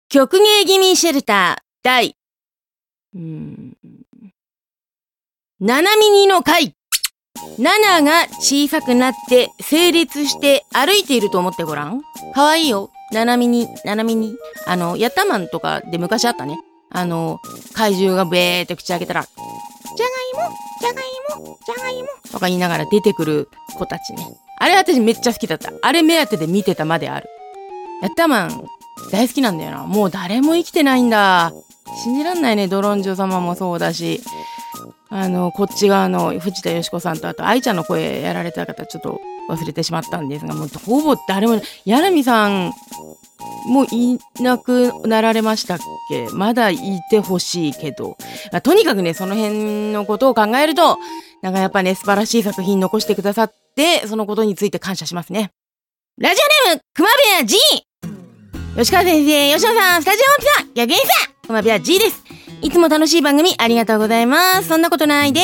曲芸気味シェルター第7ミニの回。7が小さくなって成立して歩いていると思ってごらん。かわいいよ。7ミニ。ヤッターマンとかで昔あったね。怪獣がベーって口開けたら、じゃがいもとか言いながら出てくる子たちね。あれ私めっちゃ好きだった。あれ目当てで見てたまである。ヤッターマン大好きなんだよな。もう誰も生きてないんだ。信じらんないね。ドロンジョ様もそうだし、こっち側の藤田淑子さんと、あと愛ちゃんの声やられた方ちょっと忘れてしまったんですが、もうほぼ誰も、柳さんもういなくなられましたっけ？まだいてほしいけど、とにかくね、その辺のことを考えると、なんかやっぱね、素晴らしい作品残してくださって、そのことについて感謝しますね。ラジオネーム、熊部屋 G！ 吉川先生、吉野さん、スタジオマピさん、逆にさん、熊部屋 G です。いつも楽しい番組ありがとうございます。そんなことないです。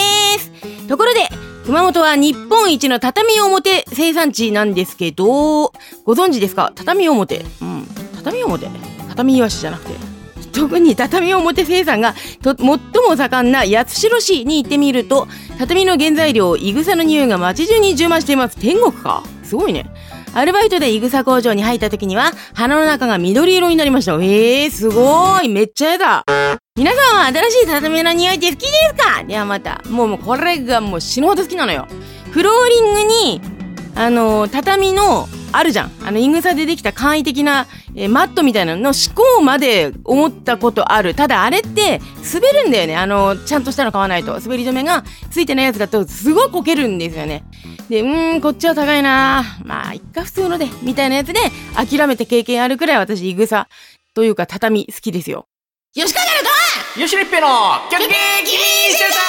ところで、熊本は日本一の畳表生産地なんですけど、ご存知ですか？畳表。畳イワシじゃなくて。特に畳表生産が最も盛んな八代市に行ってみると、畳の原材料、いぐさの匂いが街中に充満しています。天国か。すごいね。アルバイトでいぐさ工場に入った時には、鼻の中が緑色になりました。すごい。めっちゃやだ。皆さんは新しい畳の匂いって好きですか？ではまた。もうこれがもう死ぬほど好きなのよ。フローリングに、畳の、あるじゃん。いぐさでできた簡易的な、マットみたいなのの思考まで思ったことある。ただあれって滑るんだよね。ちゃんとしたの買わないと。滑り止めがついてないやつだとすごいこけるんですよね。で、こっちは高いな。まあ、一回普通ので、みたいなやつで諦めて経験あるくらい私、いぐさというか畳好きですよ。吉川からと吉りっぺの曲芸気味シェルタ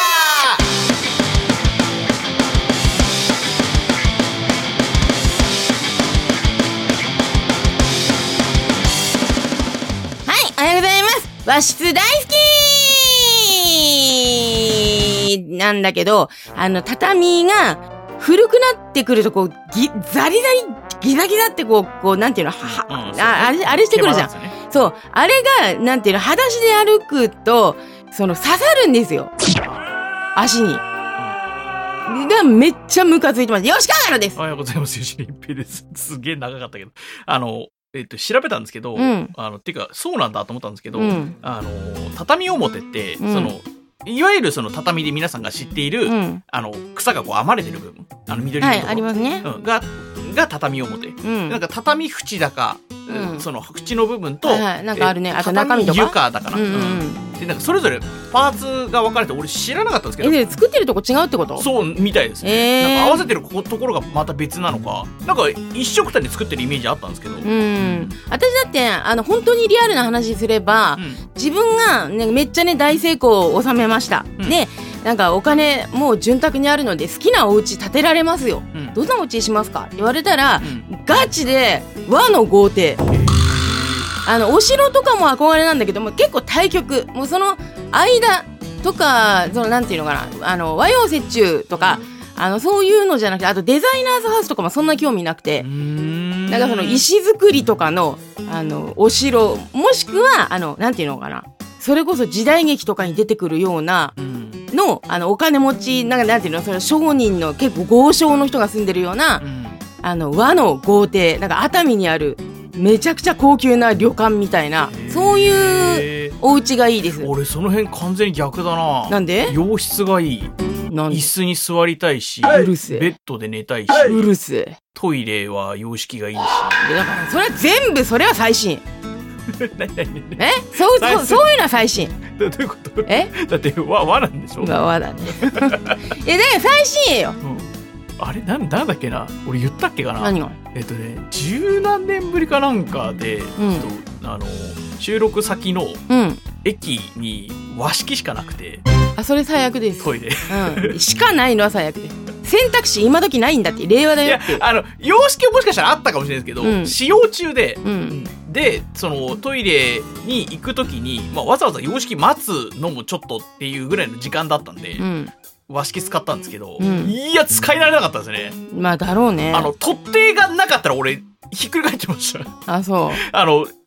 おはようございます。和室大好きなんだけど、畳が古くなってくるとこう、ザリギザギザってこう、なんていうの、あれしてくるじゃん。そう。あれが、なんていうの、裸足で歩くと、刺さるんですよ。足に。がめっちゃムカついてます。吉川からです。 おはようございます。吉りっぺです。すげえ長かったけど。調べたんですけど、てか、そうなんだと思ったんですけど、畳表って、いわゆる畳で皆さんが知っている、草がこう編まれてる部分、緑色のところ、 はい、ありますね。 が畳表。なんか畳縁だか、その縁の部分と、 なんかあるね。あと中身とか。 床だから。で、なんかそれぞれパーツが分かれて、俺知らなかったんですけど。 作ってるとこ違うってこと？ そうみたいですね。なんか合わせてるところがまた別なのか、なんか一緒くたに作ってるイメージあったんですけど。 私だって本当にリアルな話すれば、自分が、ね、めっちゃね大成功を収めました。で、なんかお金もう潤沢にあるので好きなお家建てられますよ。どんなお家にしますかって言われたら、ガチで和の豪邸。お城とかも憧れなんだけども、結構対極。もうその間とか、なんていうのかな、和洋折衷とか、そういうのじゃなくて、あとデザイナーズハウスとかもそんな興味なくて、なんか石造りとかの、お城、もしくは、なんていうのかな、それこそ時代劇とかに出てくるような、お金持ち、なんていうの、その商人の結構豪商の人が住んでるような、和の豪邸、なんか熱海にある、めちゃくちゃ高級な旅館みたいな、そういうお家がいいです。 俺その辺完全に逆だな。 なんで？ 洋室がいい。椅子に座りたいし、 うるせえ。 ベッドで寝たいし、 うるせえ。 トイレは洋式がいいし。 だからそれは全部、それは最新。そういうのは最新。 どういうこと？だって和なんでしょ？ 和だね。だから最新よ。 あれなんだっけな、俺言ったっけかな。 何が？ 十何年ぶりかなんかで、収録先の駅に和式しかなくて、 それ最悪です。 トイレ、 しかないのは最悪です。選択肢今時ないんだって、令和だよって。 いや、洋式はもしかしたらあったかもしれないですけど、使用中で、でトイレに行くときに、わざわざ洋式待つのもちょっとっていうぐらいの時間だったんで、和式使ったんですけど、いや使いられなかったですね。 まあだろうね。 取っ手がなかったら俺ひっくり返ってました。 そう。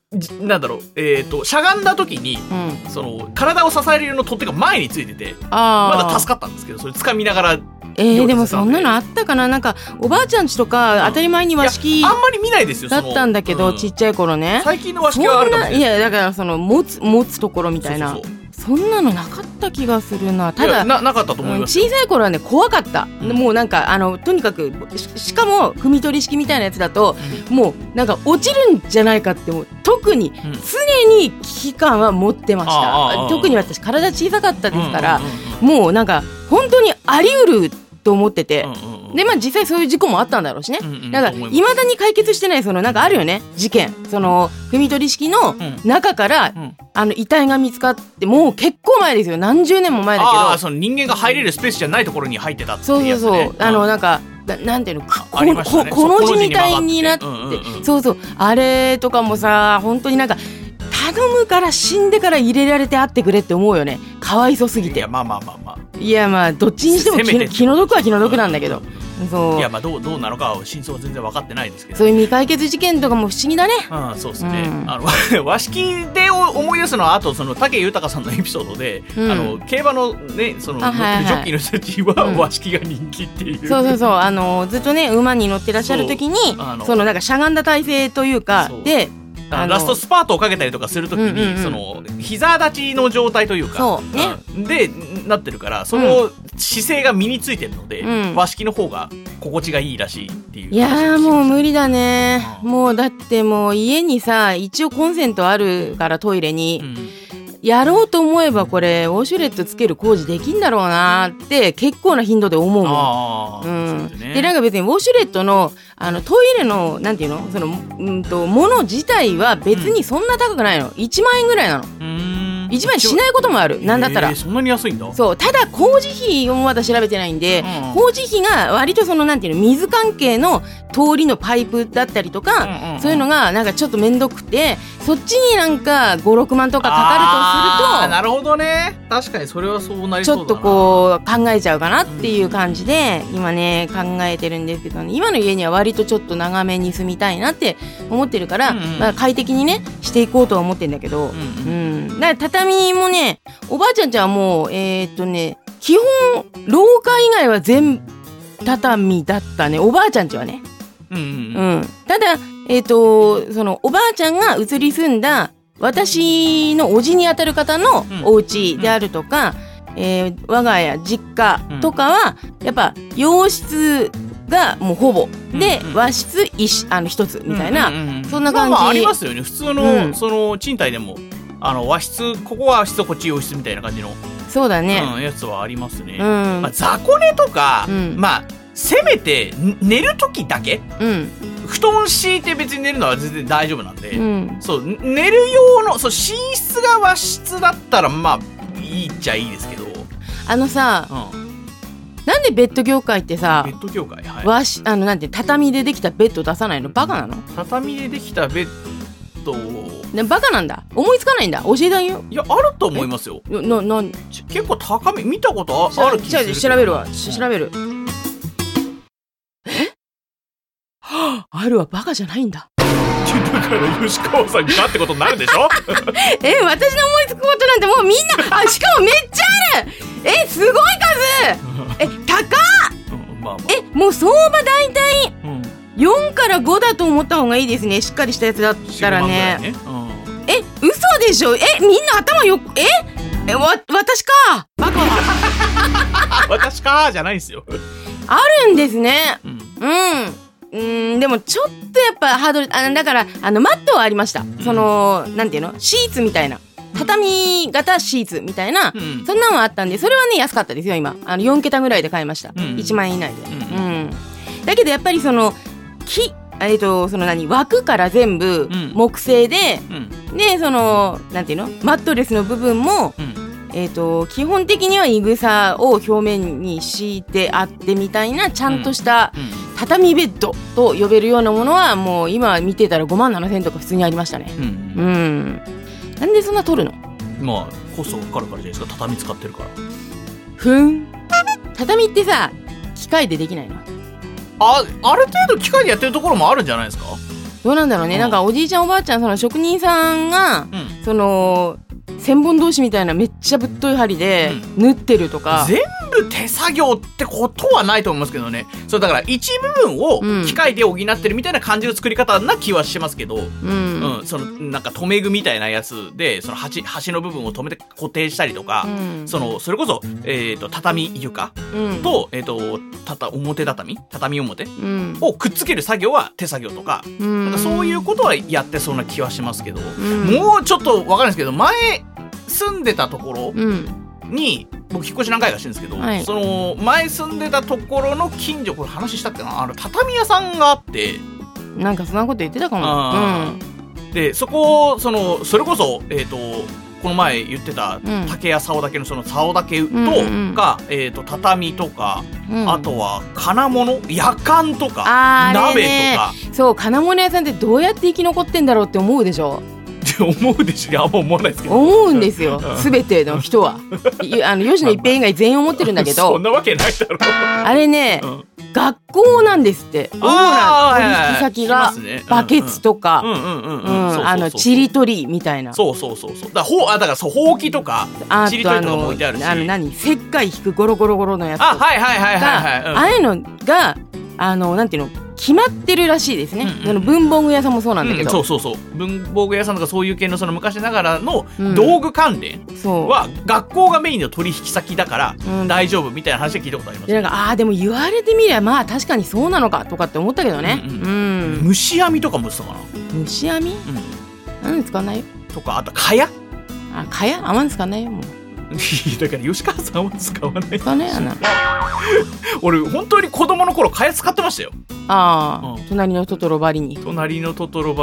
なんだろう、しゃがんだ時に、その体を支える用の取っ手が前についてて、まだ助かったんですけど、それ掴みながら。 でもそんなのあったかな。なんかおばあちゃんちとか当たり前に和式あんまり見ないですよだったんだけど、ちっちゃい頃ね。 最近の和式はあるかもしれない。 いやだからその持つところみたいな、そんなのなかった気がするな。ただなかったと思います。 小さい頃はね怖かった、もうなんかとにかく しかも汲み取り式みたいなやつだと、もうなんか落ちるんじゃないかって、もう特に常に危機感は持ってました。特に私体小さかったですから、もうなんか本当にあり得ると思ってて、でまあ実際そういう事故もあったんだろうしね。だからいまだに解決してない、そのなんかあるよね、事件。その汲み取り式の中から、遺体が見つかって、もう結構前ですよ、何十年も前だけど、 その人間が入れるスペースじゃないところに入ってたっていうやつね。 なんかなんていうの、この字みたいになって、あれとかもさ、本当になんか頼むから死んでから入れられてあってくれって思うよね。かわいそすぎて。いやまあどっちにしても気の毒は気の毒なんだけど、 いやまあどうなのか真相は全然分かってないですけど、 そういう未解決事件とかも不思議だね。 そうですね。和式で思い出すのは、あとその武豊さんのエピソードで、競馬のね、そのジョッキーの人たちは和式が人気っていう。 そうずっとね馬に乗ってらっしゃる時に、そのなんかしゃがんだ体勢というかで、 ラストスパートをかけたりとかするときに、その膝立ちの状態というか、でなってるから、その姿勢が身についてるので、和式の方が心地がいいらしいっていう。 いやーもう無理だね。もうだってもう家にさ、一応コンセントあるからトイレに、やろうと思えばこれウォシュレットつける工事できんだろうなって結構な頻度で思うもん。でなんか別にウォシュレットのトイレのなんていうの、そのもの自体は別にそんな高くないの。1万円ぐらいなの。1万円しないこともある。なんだったらそんなに安いんだ。 そう、ただ工事費をまだ調べてないんで、工事費が割とそのなんていうの、水関係の通りのパイプだったりとか、そういうのがなんかちょっとめんどくて、そっちになんか5、6万とかかかるとすると、 なるほどね。確かにそれはそうなりそうだな。 ちょっとこう考えちゃうかなっていう感じで今ね考えてるんですけど、ね、今の家には割とちょっと長めに住みたいなって思ってるから、まあ、快適にねしていこうとは思ってるんだけど、だから畳もね、おばあちゃんちはもう基本廊下以外は全畳だったね、おばあちゃんちはね。ただそのおばあちゃんが移り住んだ私のおじにあたる方のお家であるとか、我が家実家とかはやっぱ洋室がもうほぼで、和室一つみたいな、そんな感じ。 ありますよね、普通の、その賃貸でも和室、ここは和室こっち洋室みたいな感じの、 そうだね、 やつはありますね。雑魚寝とか、まあせめて寝る時だけ、布団敷いて別に寝るのは全然大丈夫なんで、そう寝る用のそう寝室が和室だったらまあいいっちゃいいですけど、 さ、なんでベッド業界ってさ、 ベッド業界、 なんて畳でできたベッド出さないの？バカなの？ 畳でできたベッドバカなんだ、思いつかないんだ、教えてあげよう。 いや、あると思いますよ。結構高め見たことある気がする。 調べるわ、調べる。あるわ、バカじゃないんだ。 だから吉川さんがってことになるでしょ私の思いつくことなんてもうみんな、しかもめっちゃある。すごい数。高っ。もう相場だいたい4から5だと思った方がいいですね、しっかりしたやつだったらね。嘘でしょ。みんな頭よく、私か、バカは。 私かじゃないですよ。 あるんですね。でもちょっとやっぱハードル、だからマットはありました。そのなんていうの、シーツみたいな、畳型シーツみたいな、そんなのはあったんで、それはね安かったですよ。今4桁ぐらいで買いました。1万円以内で。だけどやっぱりそのその枠から全部木製で、でそのなんていうの、マットレスの部分も、基本的にはいぐさを表面に敷いてあってみたいな、ちゃんとした畳ベッドと呼べるようなものはもう今見てたら5万7千とか普通にありましたね。なんでそんな取るの？ まあコストかかるからじゃないですか、畳使ってるから。 畳ってさ、機械でできないの？ ある程度機械でやってるところもあるんじゃないですか。 どうなんだろうね、なんかおじいちゃんおばあちゃんその職人さんが、その千本通しみたいなめっちゃぶっとい針で縫ってるとか、 全部手作業ってことはないと思いますけどね。そうだから一部分を機械で補ってるみたいな感じの作り方な気はしますけど、そのなんか留め具みたいなやつでその端の部分を留めて固定したりとか、それこそ、畳床と、表畳表をくっつける作業は手作業とか、なんかそういうことはやってそうな気はしますけど、もうちょっとわかんないですけど、前住んでたところに、僕引っ越し何回かしてるんですけど、その前住んでたところの近所、これ話したっけな、畳屋さんがあって、 なんかそんなこと言ってたかも。 でそこそれこそこの前言ってた竹や竿竹のその竿竹とか、畳とか、あとは金物、やかんとか鍋とか。 そう、金物屋さんってどうやって生き残ってんだろうって思うでしょ。 思うでしょ。いや、あんま思わないですけど。 思うんですよ、全ての人は。吉野一平以外全員思ってるんだけどそんなわけないだろ。 あれね、学校なんですって。主な取引先がバケツとかちり取りみたいな。 そうだからほうきとかちり取りとかも置いてあるし、 石灰引くゴロゴロゴロのやつとか、ああいうのがなんていうの、決まってるらしいですね。文房具屋さんもそうなんだけど、 文房具屋さんとかそういう系のその昔ながらの道具関連は学校がメインの取引先だから大丈夫みたいな話で聞いたことあります。 なんかでも言われてみりゃまあ確かにそうなのかとかって思ったけどね。 虫網とかもしたかな。 虫網？何使わないよ。 とか、あと蚊帳？ 蚊帳？あんまり使わないよもう。 だから吉川さんは使わない。 使わないやな。 俺本当に子供の頃蚊帳使ってましたよ。 隣のトトロばりに。 隣のトトロ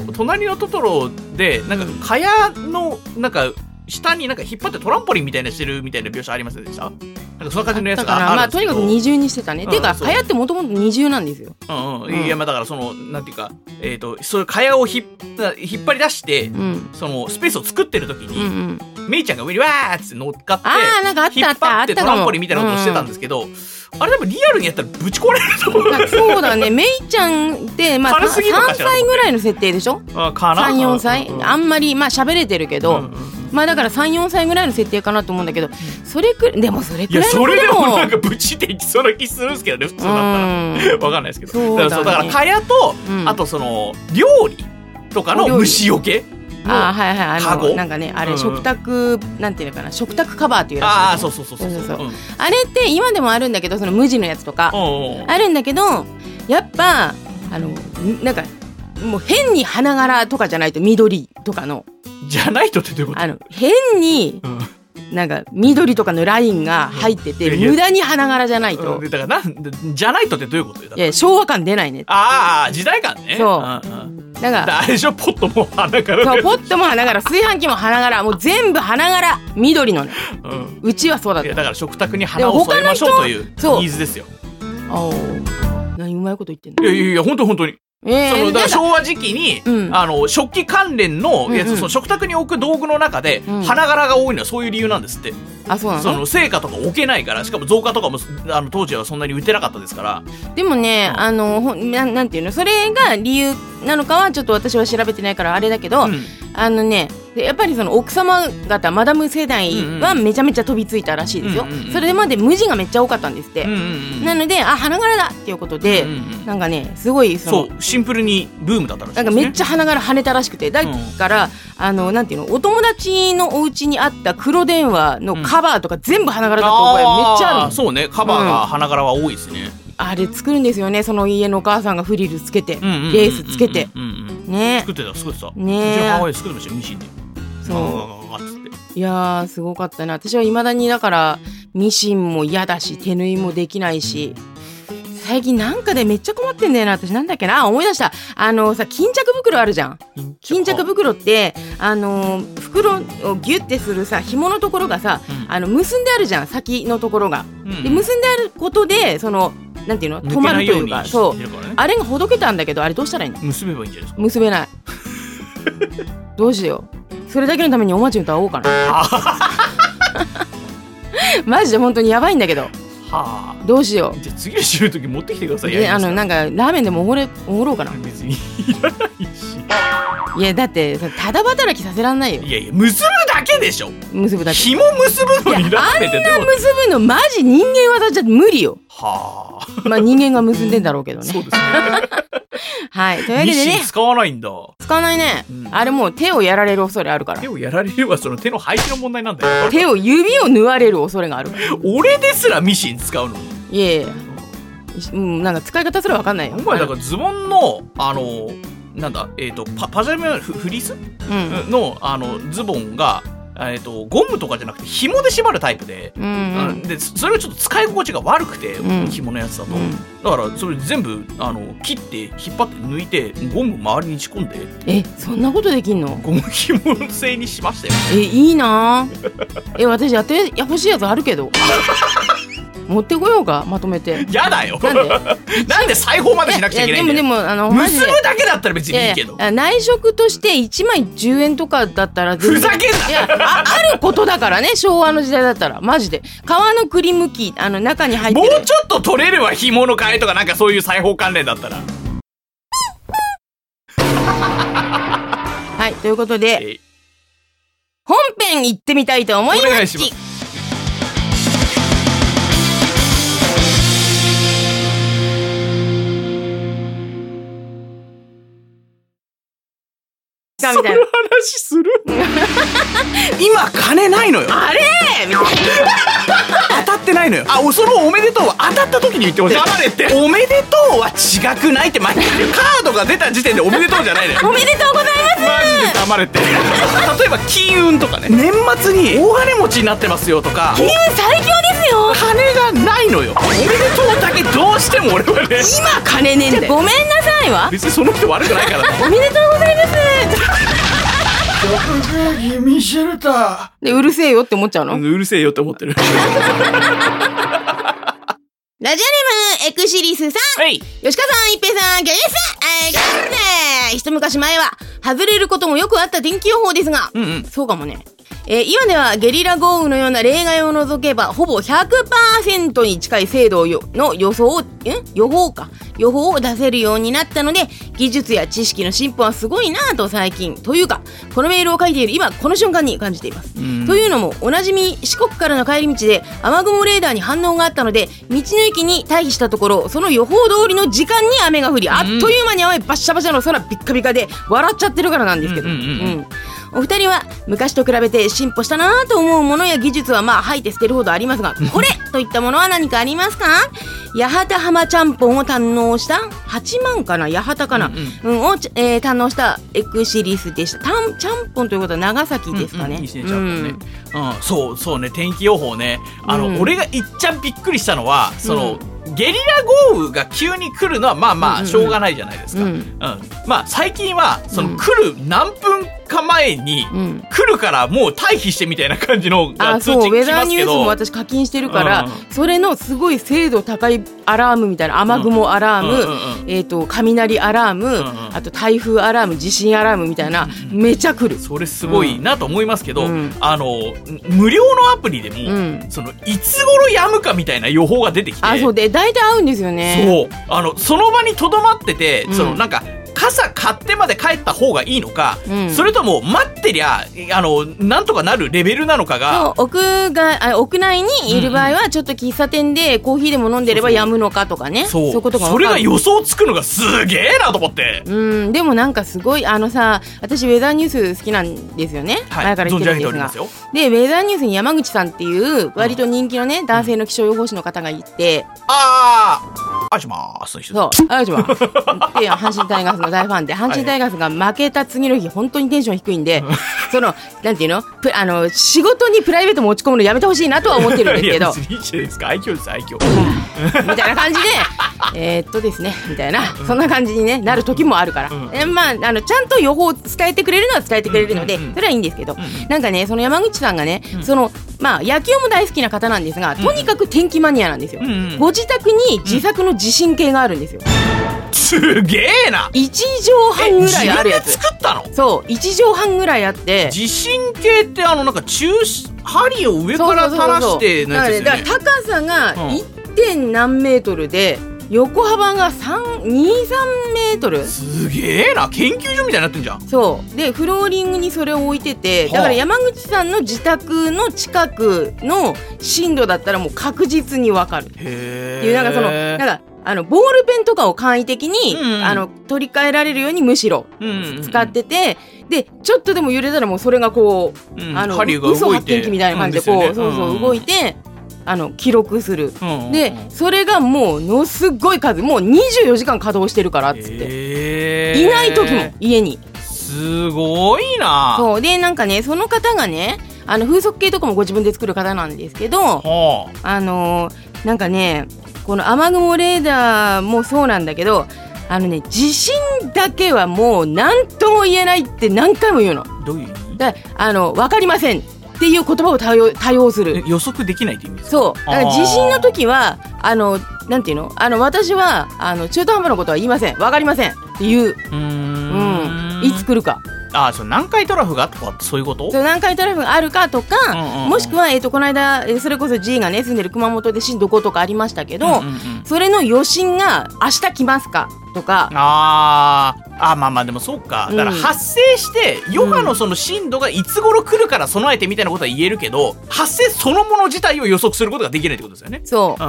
でなんか蚊帳のなんか下になんか引っ張ってトランポリンみたいなしてるみたいな描写ありませんでした？なんかそんな感じのやつがあるんですけど、 とにかく二重にしてたね。ていうか蚊帳ってもともと二重なんですよ。 いや、まあだからそのなんていうか、そういう蚊帳を引っ張り出して、そのスペースを作ってる時に、メイちゃんが上にわーって乗っかって引っ張ってトランポリンみたいなことをしてたんですけど、あれ多分リアルにやったらぶち壊れると思う。 そうだね。メイちゃんってまあ3歳ぐらいの設定でしょ。3、4歳。あんまりまあ喋れてるけど、まあだから3、4歳ぐらいの設定かなと思うんだけど、でもそれくらいの子でも。 いや、それでもなんかブチっていきそうな気するんですけどね、普通だったら。わかんないですけど。だから蚊帳と、あとその料理とかの虫除け。なんかね、あれ食卓なんていうのかな、食卓カバーっていうらしい。そうあれって今でもあるんだけど、その無地のやつとかあるんだけど、やっぱなんかもう変に花柄とかじゃないと、緑とかのじゃないとってどういうこと？ 変になんか緑とかのラインが入ってて、無駄に花柄じゃないと。 だからじゃないとってどういうこと？ いや、昭和感出ないね。 時代感ね。 そうだからあれでしょ、ポットも花柄。 そう、ポットも花柄、炊飯器も花柄、もう全部花柄、緑のね。うちはそうだった。 だから食卓に花を添えましょうというニーズですよ。 何うまいこと言ってんの？ いや本当に。だから昭和時期に、食器関連のやつ、その食卓に置く道具の中で、花柄が多いのはそういう理由なんですって。 そうなの？ その成果とか置けないから、しかも造花とかも当時はそんなに売ってなかったですから。 でもね、なんていうの、それが理由なのかはちょっと私は調べてないからあれだけど、やっぱりその奥様方、マダム世代はめちゃめちゃ飛びついたらしいですよ。それまで無地がめっちゃ多かったんですって。なので花柄だっていうことで、なんかね、すごいそうシンプルにブームだったらしいですね。 なんかめっちゃ花柄跳ねたらしくて、だからなんていうの、お友達のお家にあった黒電話のカバーとか全部花柄だった覚えめっちゃある。 そうね、カバーが花柄は多いですね。 あれ作るんですよね、その家のお母さんがフリルつけて、レースつけてね。 作ってたね。うちの母親作ってましたよ、ミシンで。 いやー、すごかったな。私はいまだにだからミシンも嫌だし、手縫いもできないし、最近なんかでめっちゃ困ってんだよな。私なんだっけな、思い出した。巾着袋あるじゃん。巾着袋って袋をギュッてするさ、紐のところがさ、結んであるじゃん、先のところが。で結んであることでそのなんていうの、止まるというか、そう、あれがほどけたんだけど、あれどうしたらいいの？ 結べばいいんじゃないですか。 結べない。どうしよう。それだけのためにおまちゅんと会おうかな。マジで本当にやばいんだけど。 はあ。 どうしよじゃあ次の収録時持ってきてください。 う。なんかラーメンでもおごろうかな。 別にいらないし。 いやだってただ働きさせらんないよ。 いや結ぶだけでしょ。 結ぶだけ。 紐結ぶのにラーメンってあんな結ぶのマジ人間技じゃ無理よ。 はあ。 まあ人間が結んでんだろうけどね。 そうですね。 はい。というわけでね。 使わないんだ。 使わないね。あれもう手をやられる恐れあるから。 手をやられればその手の配置の問題なんだよ。 指を縫われる恐れがあるから。 俺ですらミシン使うの。 いやいや。なんか使い方すら分かんないよ。 お前だからズボンのなんだパジャマフリース、のズボンがゴムとかじゃなくて紐で締まるタイプで、でそれがちょっと使い心地が悪くて、紐のやつだと、だからそれ全部切って引っ張って抜いてゴム周りに仕込んで。 そんなことできんの？ ゴム紐製にしましたよ。 いいな。私やってほしいやつあるけど。持ってこようか、まとめて。 やだよ。なんで裁縫までしなくちゃいけないんだよ。 でも結ぶだけだったら別にいいけど。 内職として1枚10円とかだったらふざけんな。 あることだからね、昭和の時代だったらマジで革のくりむき中に入ってる。 もうちょっと取れるわ、紐の替えとかなんかそういう裁縫関連だったら。 はい、ということで本編行ってみたいと思います。 お願いします。 みたいな。 その話する今金ないのよ。 あれみたいな。 当たってないのよ。そのおめでとうは当たった時に言ってほしい。黙れって。おめでとうは違くないって毎回言う。カードが出た時点でおめでとうじゃないのよ。 おめでとうございます。 マジで黙れって。例えば金運とかね、年末に大金持ちになってますよとか。 金運最強ですよ。 金がないのよ。おめでとうだけどうしても俺はね、 今金ねえんだよ。ごめんなさいわ。 別にその人悪くないからね。 おめでとうございます。 食芸ミシェルタでうるせえよって思っちゃうの？ うるせえよって思ってる。 ラジオネームエクシリスさん、吉川さん、一平さん、ギャリスさん、一昔前は外れることもよくあった天気予報ですが、そうかもね。今ではゲリラ豪雨のような例外を除けばほぼ 100% に近い精度の予報を出せるようになったので、技術や知識の進歩はすごいなぁと最近というかこのメールを書いている今この瞬間に感じています。というのもおなじみ四国からの帰り道で雨雲レーダーに反応があったので道の駅に退避したところ、その予報通りの時間に雨が降り、あっという間に雨バッシャバシャの空ビッカビカで笑っちゃってるからなんですけど、お二人は昔と比べて進歩したなと思うものや技術は吐いて捨てるほどありますが、これといったものは何かありますか？八幡浜ちゃんぽんを堪能した八幡かな八幡かな、を堪能したエクシリスでした。ちゃんぽんということは長崎ですかね。 そうね、天気予報ね。俺がいっちゃんびっくりしたのはその、ゲリラ豪雨が急に来るのはしょうがないじゃないですか。最近はその来る何分か前に来るからもう退避してみたいな感じのが通知来ますけど、 ウェザーニュースも私課金してるから、それのすごい精度高いアラームみたいな、雨雲アラーム、雷アラーム、あと台風アラーム、地震アラームみたいな、めちゃ来る。 それすごいなと思いますけど、無料のアプリでも、そのいつ頃やむかみたいな予報が出てきて、 そうで大体合うんですよね。 その場にとどまってて、そのなんか傘買ってまで帰った方がいいのか、それとも待ってりゃなんとかなるレベルなのかが。 屋内にいる場合はちょっと喫茶店でコーヒーでも飲んでればやむのかとかね。そういうことが分かる。 それが予想つくのがすげえなと思って。 でもなんかすごい私ウェザーニュース好きなんですよね、前から言ってるんですが。でウェザーニュースに山口さんっていう割と人気のね、男性の気象予報士の方がいて、 あしまーす。 そう、あしまーす。で、阪神タイガースの大ファンで、阪神タイガースが負けた次の日、本当にテンション低いんで、なんていうの、仕事にプライベート持ち込むのやめてほしいなとは思ってるんですけど。 いいじゃないですか、愛嬌です、愛嬌。 みたいな感じで、ですね、みたいな、そんな感じに、なる時もあるから。ちゃんと予報を伝えてくれるのは伝えてくれるので、それはいいんですけど、なんかね、その山口さんがね、野球も大好きな方なんですが、とにかく天気マニアなんですよ。ご自宅に自作の地震計があるんですよ。 すげえな。 1畳半ぐらいあるやつ。 自分で作ったの？ そう、1畳半ぐらいあって。 地震計ってなんか針を上から垂らしてのやつですよね。 だから高さが 1. 何メートルで横幅が2、3メートル。 すげえな、研究所みたいになってんじゃん。 そうでフローリングにそれを置いてて、だから山口さんの自宅の近くの震度だったらもう確実に分かるっていう、なんかそのボールペンとかを簡易的に、取り替えられるようにむしろ使ってて、でちょっとでも揺れたらもうそれがこう、 針が動いて嘘発見器みたいな感じでこう、そう動いて記録する、でそれがものすごい数、もう24時間稼働してるからっつって、いない時も家に。 すごいな。 そうでなんかね、その方がね風速計とかもご自分で作る方なんですけど、なんかねこの雨雲レーダーもそうなんだけど、地震だけはもう何とも言えないって何回も言うの。 どういう意味？ 分かりませんっていう言葉を多用する。 予測できないって意味ですか？ そうだから地震の時はなんていうの、私は中途半端なことは言いません、分かりませんっていう、いつ来るか。 そう南海トラフがとかそういうこと？ そう南海トラフがあるかとか、もしくはこの間それこそ G がね住んでる熊本で震度5とかありましたけど、それの余震が明日来ますかとか。 まあでもそうか、だから発生して余波のその震度がいつ頃来るから備えてみたいなことは言えるけど、発生そのもの自体を予測することができないってことですよね。 そう、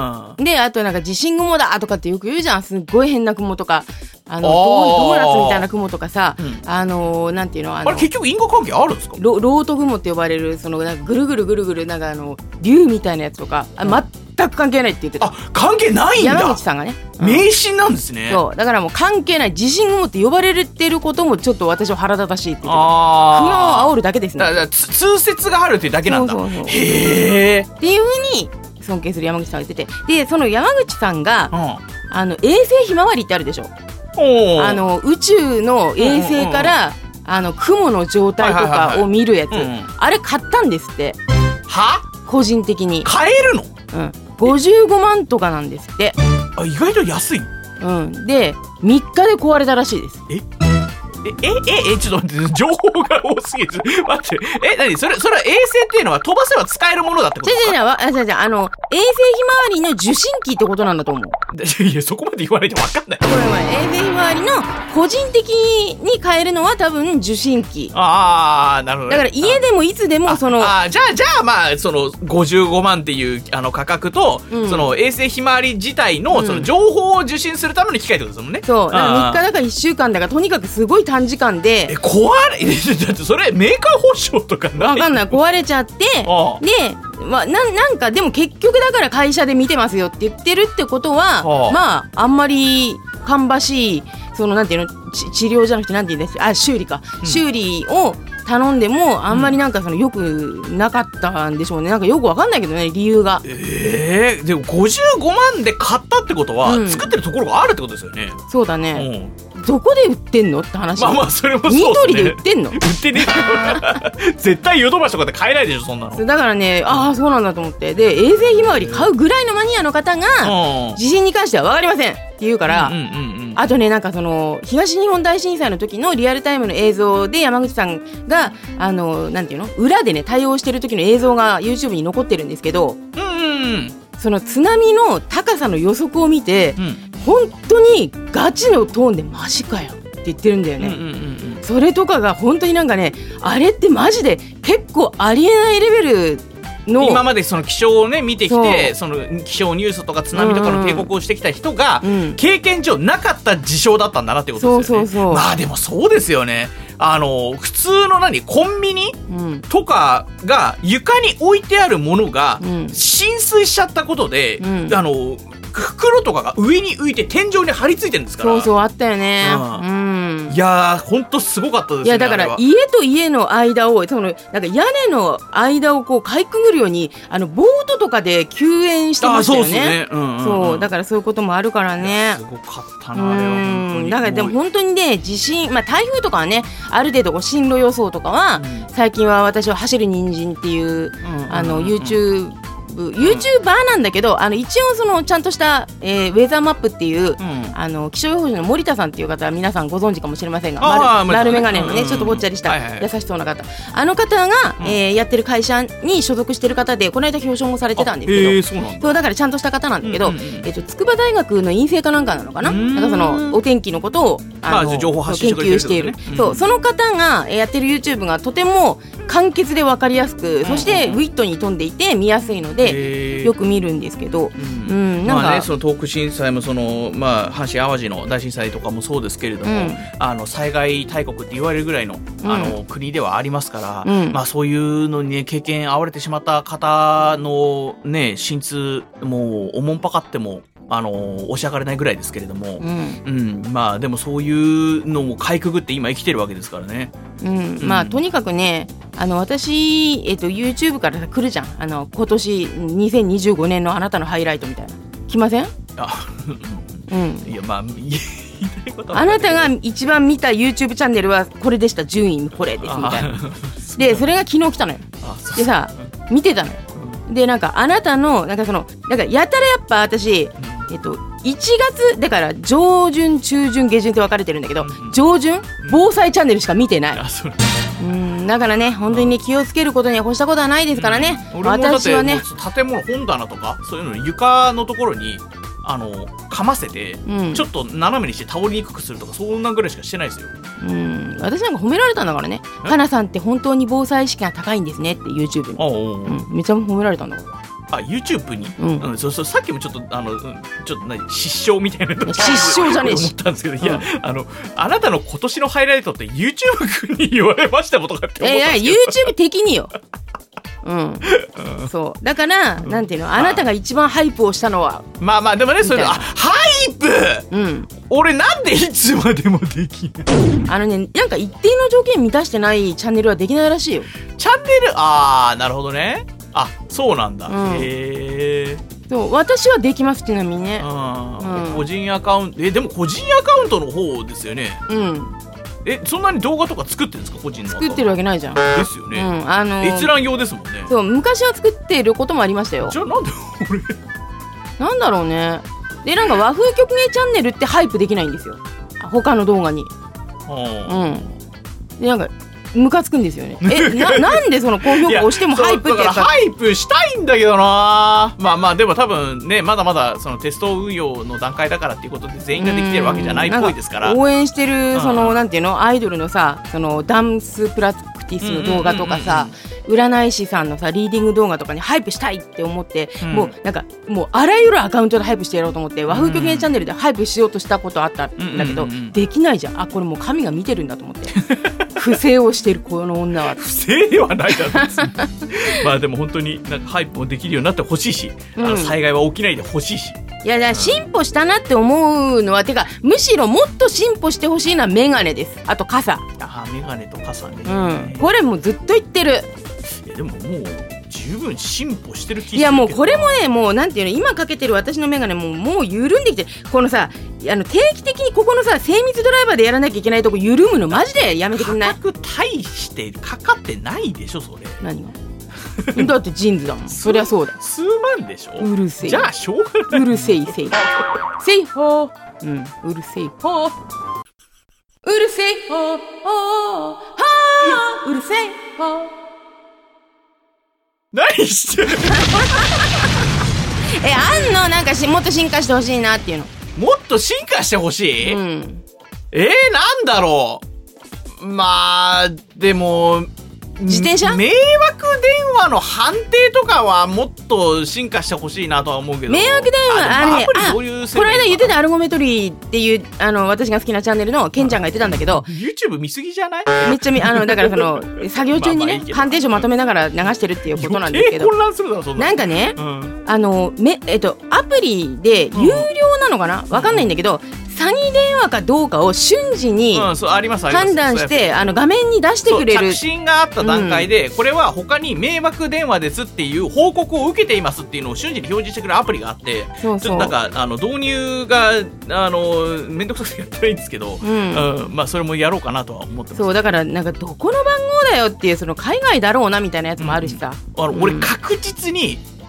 であとなんか地震雲だとかってよく言うじゃん。すっごい変な雲とかドーナツみたいな雲とかさ、なんていうの、 あれ結局因果関係あるんですか？ ロート雲って呼ばれるそのなんかぐるぐるぐるぐるなんか竜みたいなやつとか、全く関係ないって言ってた。 関係ないんだ。 山口さんがね、 迷信なんですね。 そうだからもう関係ない、地震雲って呼ばれてることもちょっと私は腹立たしいって言ってた。不安を煽るだけですね。 だから通説があるっていうだけなんだ。 そうへえっていう風に尊敬する山口さんが言ってて、でその山口さんが、衛星ひまわりってあるでしょ。宇宙の衛星から雲の状態とかを見るやつ、あれ買ったんですって。 は？ 個人的に買えるの ？55万とかなんですって。 意外と安い。 で3日で壊れたらしいです。 ちょっと待って、情報が多すぎる。待って、何それは衛星っていうのは飛ばせば使えるものだってことですか？ 衛星ひまわりの受信機ってことなんだと思う。 いや、そこまで言わないと分かんない。 これは衛星ひまわりの個人的に買えるのは多分受信機。 なるほど、ね。 だから家でもいつでもそのじゃあまあその55万っていう価格と、その衛星ひまわり自体のその情報を受信するための機械ってことですもんね。 そう。だから3日だか1週間だかとにかくすごい短時間で壊れだってそれメーカー保証とかない？ 分かんない、壊れちゃってで、なんかでも結局だから会社で見てますよって言ってるってことは、あんまり芳しいそのなんていうの治療じゃなくてなんて言うんですか、修理か、修理を頼んでもあんまりなんかそのよくなかったんでしょうね。なんかよくわかんないけどね、理由が。 でも55万で買ったってことは、作ってるところがあるってことですよね。 そうだね。どこで売ってんのって話。 それもそうですね。 ニトリで売ってんの？売ってねえ絶対ヨドバシとかで買えないでしょそんなの。 だからね、そうなんだと思って。で衛星ひまわり買うぐらいのマニアの方が地震に関しては分かりませんって言うから、あとね、なんかその東日本大震災の時のリアルタイムの映像で山口さんがなんていうの裏でね対応してる時の映像が YouTube に残ってるんですけど、その津波の高さの予測を見て、本当にガチのトーンでマジかよって言ってるんだよね。それとかが本当になんかね、あれってマジで結構ありえないレベルの、 今までその気象をね見てきて、その気象ニュースとか津波とかの警告をしてきた人が、経験上なかった事象だったんだなってことですよね。まあでもそうですよね。普通のコンビニ、とかが床に置いてあるものが浸水しちゃったことで、袋とかが上に浮いて天井に張り付いてるんですから。 そうあったよね。 いやーほんとすごかったですね。 いやだから家と家の間をなんか屋根の間をこうかいくぐるようにボートとかで救援してましたよね。そうだからそういうこともあるからね。 すごかったなあれは本当に。 だからでも本当にね、地震、台風とかはねある程度進路予想とかは、最近は私は走る人参っていうYouTube YouTuber なんだけど、一応そのちゃんとした、ウェザーマップっていう、気象予報士の森田さんっていう方は皆さんご存知かもしれませんが、丸眼鏡のね、ちょっとぼっちゃりした優しそうな方、あの方が、やってる会社に所属してる方で、この間表彰もされてたんですけど、そうだからちゃんとした方なんだけど、筑波大学の院生かなんかなのかな、なんかそのお天気のことを情報発信研究している、その方がやってる YouTube がとても簡潔で分かりやすく、そしてウィットに富んでいて見やすいのでよく見るんですけど、 なんかね、その東北震災もその、阪神・淡路の大震災とかもそうですけれども、災害大国って言われるぐらいの、国ではありますから、そういうのに、ね、経験遭われてしまった方の、ね、心痛もうおもんぱかっても押し上がれないぐらいですけれども、でもそういうのもかいくぐって今生きてるわけですからね。 とにかくね、私、YouTube から来るじゃん、今年2025年のあなたのハイライトみたいな来ません？いやあなたが一番見た YouTube チャンネルはこれでした、順位これですみたいなでそれが昨日来たのよ。でさ、見てたのよ。でなんかあなたのなんかそのなんかやたらやっぱ私1月だから上旬中旬下旬って分かれてるんだけど、上旬防災チャンネルしか見てない。だからね、本当にね、気をつけることには越したことはないですからね。私はね、 建物本棚とかそういうの床のところにかませて、ちょっと斜めにして倒れにくくするとか、そんなぐらいしかしてないですよ。 私なんか褒められたんだからね。かなさんって本当に防災意識が高いんですねって YouTube に、めちゃ褒められたんだから。 YouTube に、そうさっきもちょっと失笑みたいな失笑じゃねえし思ったんですけど、いや、あなたの今年のハイライトって YouTube に言われましたもんとかって思ったんですけど、 YouTube 的によ。そうだから、なんていうの、あなたが一番ハイプをしたのはでもね、それハイプ、俺なんでいつまでもできない？ なんか一定の条件満たしてないチャンネルはできないらしいよ。 チャンネルなるほどね。そうなんだ。へえ。 そう私はできます。ちなみにね。 個人アカウントでも個人アカウントの方ですよね。そんなに動画とか作ってるんですか？個人の作ってるわけないじゃん。 ですよね。閲覧用ですもんね。 そう昔は作ってることもありましたよ。 じゃあなんで俺なんだろうね。でなんか和風曲芸チャンネルってハイプできないんですよ、他の動画に。でなんかムカつくんですよね。なんでその高評価をしてもハイプってやつハイプしたいんだけどな。でも多分ね、まだまだそのテスト運用の段階だからっていうことで全員ができてるわけじゃないっぽいですから。 応援してるそのなんていうの、アイドルのさ、そのダンスプラクティスの動画とかさ、占い師さんのさリーディング動画とかにハイプしたいって思って、もうあらゆるアカウントでハイプしてやろうと思って和風曲芸チャンネルでハイプしようとしたことあったんだけど、できないじゃん。これもう神が見てるんだと思って不正をしてるこの女は。 不正ではないだろうでも本当になんかハイプもできるようになってほしいし、災害は起きないでほしいし。 いや進歩したなって思うのは、てかむしろもっと進歩してほしいのはメガネです。あと傘。 メガネと傘ね。 これもうずっと言ってる。 でももう十分進歩してる気がするけど。 いやもうこれもね、もうなんていうの、今かけてる私のメガネもう緩んできて、このさ定期的にここのさ精密ドライバーでやらなきゃいけないとこ緩むのマジでやめてくんない？ 価格対してかかってないでしょそれ。 何がだってジーンズだもん。そりゃそうだ。 数万でしょ。 うるせえ。 じゃあしょうがない。 うるせいせいせいほー。うるせいほー。うるせいほー。はー。うるせいほー。 何してるあんのなんかもっと進化してほしいなっていうの。 もっと進化してほしい？なんだろう。でも自転車？ 迷惑電話の判定とかはもっと進化してほしいなとは思うけど。 迷惑電話どういうこの間言ってたアルゴメトリーっていう私が好きなチャンネルのケンちゃんが言ってたんだけど、 YouTube 見すぎじゃない？ めっちゃだからその作業中にね判定書まとめながら流してるっていうことなんですけど、 混乱するだろそんな。 なんかね、アプリで有料なのかな、わかんないんだけど、詐欺電話かどうかを瞬時に判断して画面に出してくれる。 着信があった段階で、これは他に迷惑電話ですっていう報告を受けていますっていうのを瞬時に表示してくれるアプリがあって、ちょっとなんか導入がめんどくさくてやってないんですけど、それもやろうかなとは思ってます。 そうだからなんかどこの番号だよっていう、その海外だろうなみたいなやつもあるしさ、 俺確実に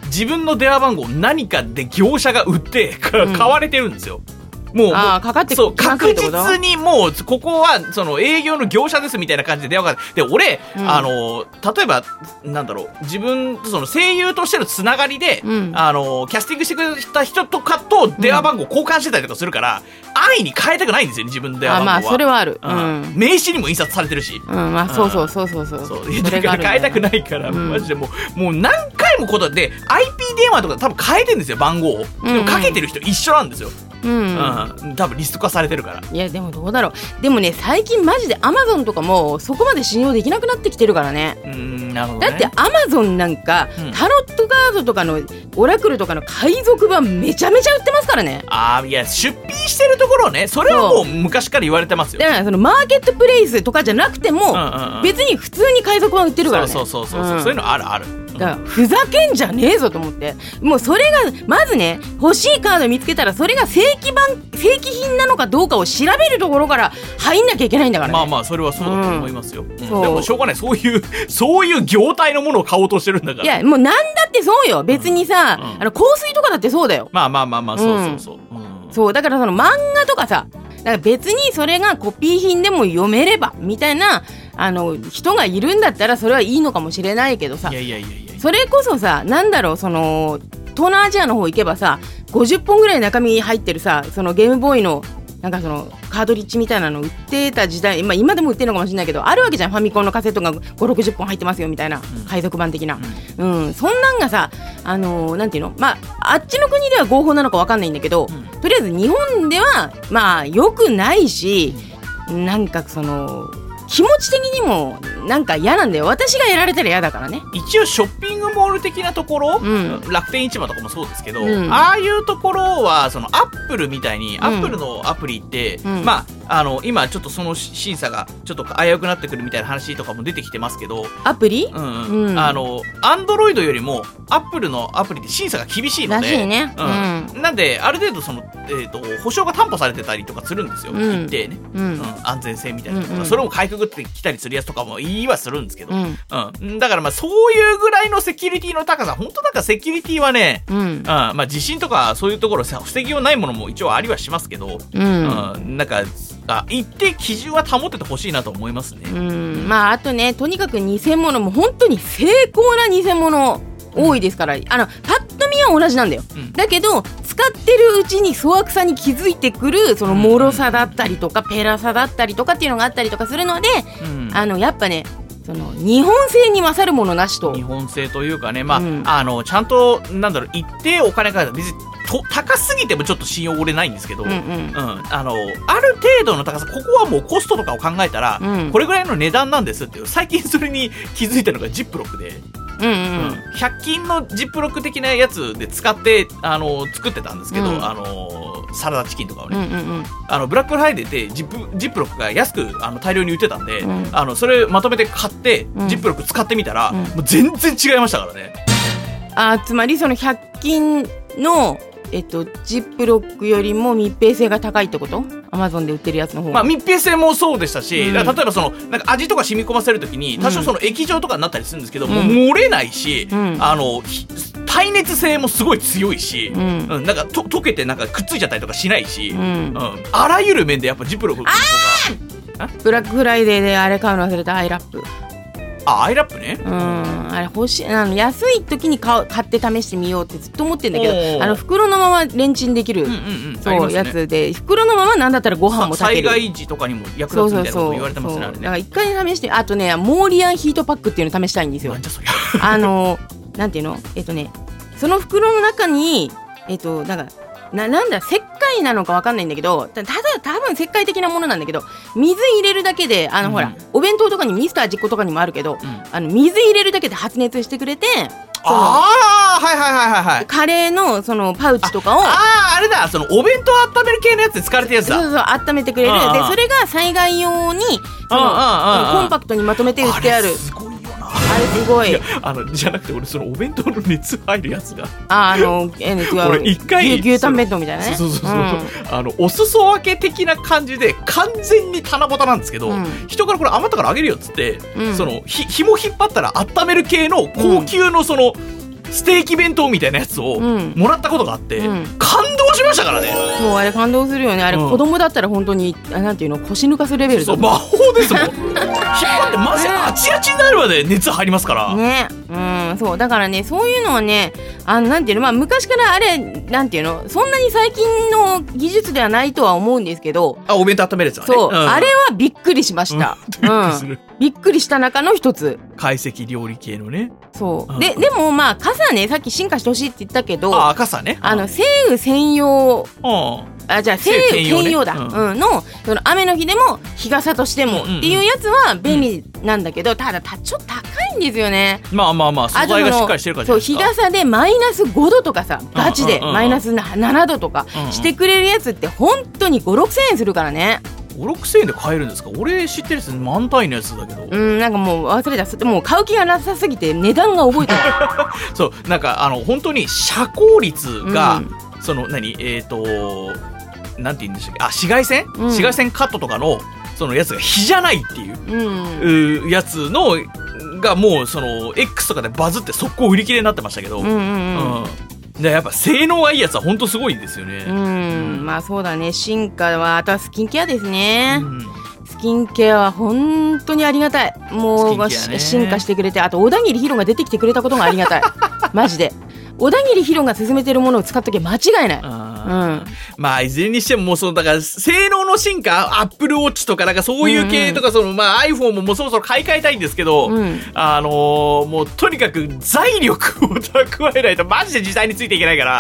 自分の電話番号何かで業者が売って買われてるんですよ。もうかかってそう確実にもうここはその営業の業者ですみたいな感じで電話がで俺、例えばなんだろう自分その声優としてのつながりで、キャスティングしてくれた人とかと電話番号交換してたりとかするから、安易に変えたくないんですよね自分の電話番号は。 まあそれはある、 名刺にも印刷されてるし、 まあそうだから変えたくないから、マジでもう何回もことで IP 電話とか多分変えてるんですよ番号を。でもかけてる人一緒なんですよ。多分リスト化されてるから。 いやでもどうだろう。でもね最近マジでアマゾンとかもそこまで信用できなくなってきてるからね。 なるほどね。 だってアマゾンなんか、タロットカードとかのオラクルとかの海賊版めちゃめちゃ売ってますからね。 いや出品してるところね、それはもう昔から言われてますよ。 だからそのマーケットプレイスとかじゃなくても、別に普通に海賊版売ってるからね。 そういうのある。 だからふざけんじゃねえぞと思って、もうそれがまずね欲しいカード見つけたらそれが正規品なのかどうかを調べるところから入んなきゃいけないんだからね。 まあそれはそうだと思いますよ。でもしょうがない、そういう業態のものを買おうとしてるんだから。 いやもうなんだってそうよ別にさ、香水とかだってそうだよ。 まあそうそうだからその漫画とかさ、だから別にそれがコピー品でも読めればみたいな人がいるんだったらそれはいいのかもしれないけどさ、それこそさなんだろうその東南アジアの方行けばさ50本ぐらい中身入ってるさそのゲームボーイのなんかそのカードリッジみたいなの売ってた時代、今でも売ってるのかもしれないけどあるわけじゃん。ファミコンのカセットが5、60本入ってますよみたいな、海賊版的な、そんなんがさなんていうのあっちの国では合法なのか分かんないんだけど、とりあえず日本では良くないし、なんかその気持ち的にもなんか嫌なんだよ。私がやられたら嫌だからね。 一応ショッピングモール的なところ、楽天市場とかもそうですけど、ああいうところはそのアップルみたいに、アップルのアプリって、今ちょっとその審査がちょっと危うくなってくるみたいな話とかも出てきてますけど、 アプリ？ アンドロイドよりもアップルのアプリって審査が厳しいので、 らしいね。 なんである程度その保証が担保されてたりとかするんですよ。一定ね、安全性みたいなとか、それもかいくぐってきたりするやつとかも言いはするんですけど、だからそういうぐらいのセキュリティの高さ、本当なんかセキュリティはね、地震とかそういうところ防ぎようないものも一応ありはしますけど、なんか一定基準は保っててほしいなと思いますね。 あとねとにかく偽物も本当に精巧な偽物多いですから、パッと見は同じなんだよ、だけど使ってるうちに粗悪さに気づいてくるその脆さだったりとかペラさだったりとかっていうのがあったりとかするので、やっぱねその日本製に勝るものなしと。 日本製というかね、ちゃんとなんだろう一定お金かかる、別に高すぎてもちょっと信用折れないんですけど、ある程度の高さ、ここはもうコストとかを考えたら、これぐらいの値段なんですっていう、最近それに気づいたのがジップロックで、100均のジップロック的なやつで使って作ってたんですけど、サラダチキンとかをね、ブラックフライデーでジップロックが安く大量に売ってたんで、それまとめて買ってジップロック使ってみたら、もう全然違いましたからね。 つまりその100均のジップロックよりも密閉性が高いってこと？アマゾンで売ってるやつの方が。密閉性もそうでしたし、例えばそのなんか味とか染み込ませるときに多少その液状とかになったりするんですけど、もう漏れないし、耐熱性もすごい強いし、なんか溶けてなんかくっついちゃったりとかしないし、あらゆる面でやっぱジップロックの方が。 ブラックフライデーであれ買うの忘れた、アイラップ。 アイラップね。 あれ欲しい。安い時に買って試してみようってずっと思ってんだけど、袋のままレンチンできるやつで、袋のままなんだったらご飯も炊ける。 災害時とかにも役立つみたいなこと言われてますね。 だから一回試して、あとねモーリアンヒートパックっていうの試したいんですよ。 なんじゃそりゃ。なんていうの、その袋の中になんだ石灰なのか分かんないんだけど、多分石灰的なものなんだけど、水入れるだけでほらお弁当とかにミスター10個とかにもあるけど、水入れるだけで発熱してくれて、カレーのそのパウチとかをあれだ、そのお弁当温める系のやつで使われてるやつだ。 そう温めてくれる。でそれが災害用にコンパクトにまとめて売ってある。あれすごい。 じゃなくて俺そのお弁当の熱入るやつが俺一回牛タン弁当みたいなね。 お裾分け的な感じで完全に棚ぼたなんですけど、人からこれ余ったからあげるよっつって、その紐引っ張ったら温める系の高級のそのステーキ弁当みたいなやつをもらったことがあって、感動しましたからね。 そう、あれ感動するよね。あれ、子供だったら本当になんていうの、腰抜かすレベルだ。 そう、魔法ですもん。引っ張ってマジであちあちになるまで熱入りますからね。そうだからね、そういうのはね、なんていうの、昔からあれなんていうの、そんなに最近の技術ではないとは思うんですけど、 お弁当温めるやつはね。 そう、あれはびっくりしました。びっくりした中の一つ。 懐石料理系のね。 そう。でも傘ね、さっき進化してほしいって言ったけど、 傘ね。 晴雨専用。じゃあ晴雨兼用だ。のその雨の日でも日傘としてもっていうやつは便利なんだけど、ただちょっと高いんですよね。 素材がしっかりしてるからじゃないですか。 そう、日傘でマイナス5度とかさ、ガチでマイナス7度とかしてくれるやつって本当に5、6千円するからね。 5、6千円で買えるんですか？俺知ってるやつ満単位のやつだけど。 なんかもう忘れた。もう買う気がなさすぎて値段が覚えてない。 そう、なんか本当に遮光率が、そのなんて言うんでしたっけ、紫外線、紫外線カットとかのそのやつが比じゃないっていう、やつのがもうその X とかでバズって速攻売り切れになってましたけど、でやっぱ性能がいいやつは本当すごいですよね。 そうだね。進化はあとはスキンケアですね。スキンケアは本当にありがたい。もう、進化してくれて、あと小田切ヒロが出てきてくれたことがありがたい。マジで。小田切ヒロが勧めてるものを使っときゃ間違いない。 いずれにしてももうだから性能の進化、アップルウォッチとかなんかそういう系とか、iPhone ももうそろそろ買い替えたいんですけど、もうとにかく財力を蓄えないとマジで時代についていけないから。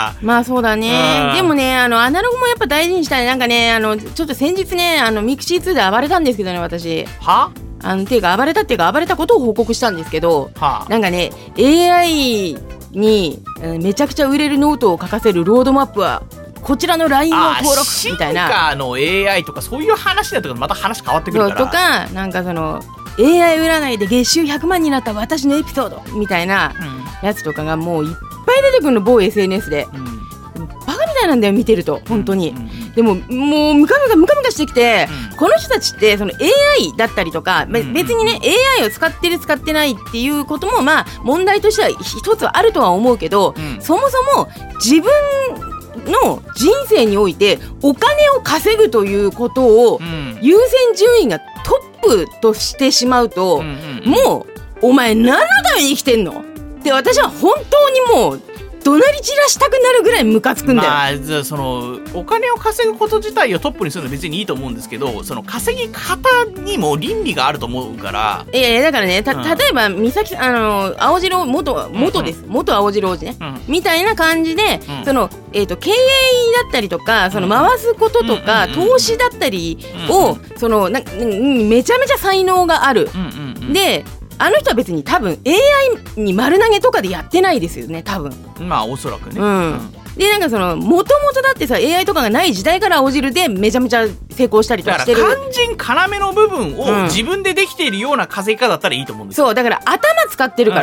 そうだね。でもね、アナログもやっぱ大事にしたい。なんかね、ちょっと先日ね、ミクシー2で暴れたんですけどね、私。っていうか暴れたことを報告したんですけど、なんかね、AIにめちゃくちゃ売れるノートを書かせるロードマップはこちらの LINE を登録みたいな。 進化の AI とかそういう話だとかまた話変わってくるから。 とか、なんかその AI 占いで月収100万になった私のエピソードみたいなやつとかがもういっぱい出てくるの、某 SNS で。バカみたいなんだよ、見てると本当に。でももうムカムカしてきて、この人たちってその AI だったりとか、別にね AI を使ってる使ってないっていうことも問題としては一つあるとは思うけど、そもそも自分の人生においてお金を稼ぐということを優先順位がトップとしてしまうと、もうお前何のために生きてんのって私は本当にもう怒鳴り散らしたくなるぐらいムカつくんだよ。 そのお金を稼ぐこと自体をトップにするのは別にいいと思うんですけど、その稼ぎ方にも倫理があると思うから。 だからね、例えば美咲青白元です、元青白王子ね、みたいな感じで、その経営だったりとか、その回すこととか、投資だったりを、そのめちゃめちゃ才能がある。であの人は別に多分 AI に丸投げとかでやってないですよね、多分。 おそらくね。 でなんかそのもともとだってさ AI とかがない時代から青汁でめちゃめちゃ成功したりとかしてる。 だから肝心要の部分を自分でできているような稼ぎ方だったらいいと思うんですよ。 そうだから頭使ってるから、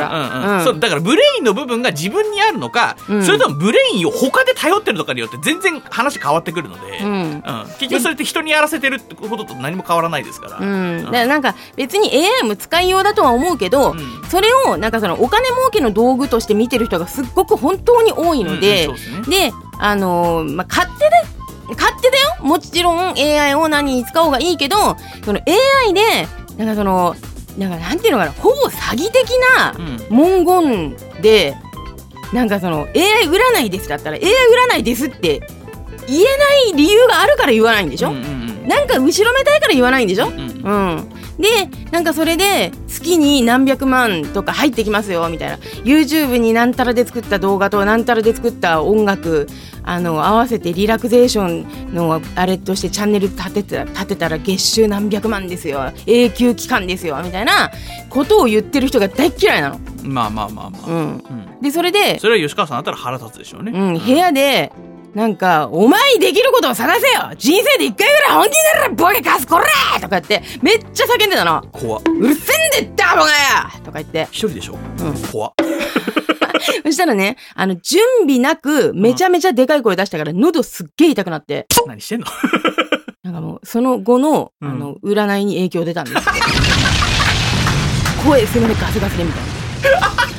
そうだからブレインの部分が自分にあるのか、それともブレインを他で頼ってるのかによって全然話変わってくるので、結局それって人にやらせてるってことと何も変わらないですから。だからなんか別に AI も使いようだとは思うけど、それをなんかそのお金儲けの道具として見てる人がすっごく本当に多いので、で勝手だよ、もちろん AI を何に使おうがいいけど、その AI でなんていうのかな、ほぼ詐欺的な文言で、なんかその AI 占いですだったら AI 占いですって言えない理由があるから言わないんでしょ、なんか後ろめたいから言わないんでしょ、でなんかそれで月に何百万とか入ってきますよみたいな、 YouTube に何たらで作った動画と何たらで作った音楽合わせてリラクゼーションのあれとしてチャンネル立てたら月収何百万ですよ、永久期間ですよみたいなことを言ってる人が大嫌いなの。でそれは吉川さんだったら腹立つでしょうね。 部屋でなんかお前にできることを探せよ、人生で一回ぐらい本気になるボケカスこれとかってめっちゃ叫んでたの。 怖っ、 うるせえんでったボケとか言って。 一人でしょ、怖っそしたらね、準備なくめちゃめちゃでかい声出したから喉すっげえ痛くなって。 何してんのなんかもうその後の、占いに影響出たんですけど声すごいガスガスでみたいな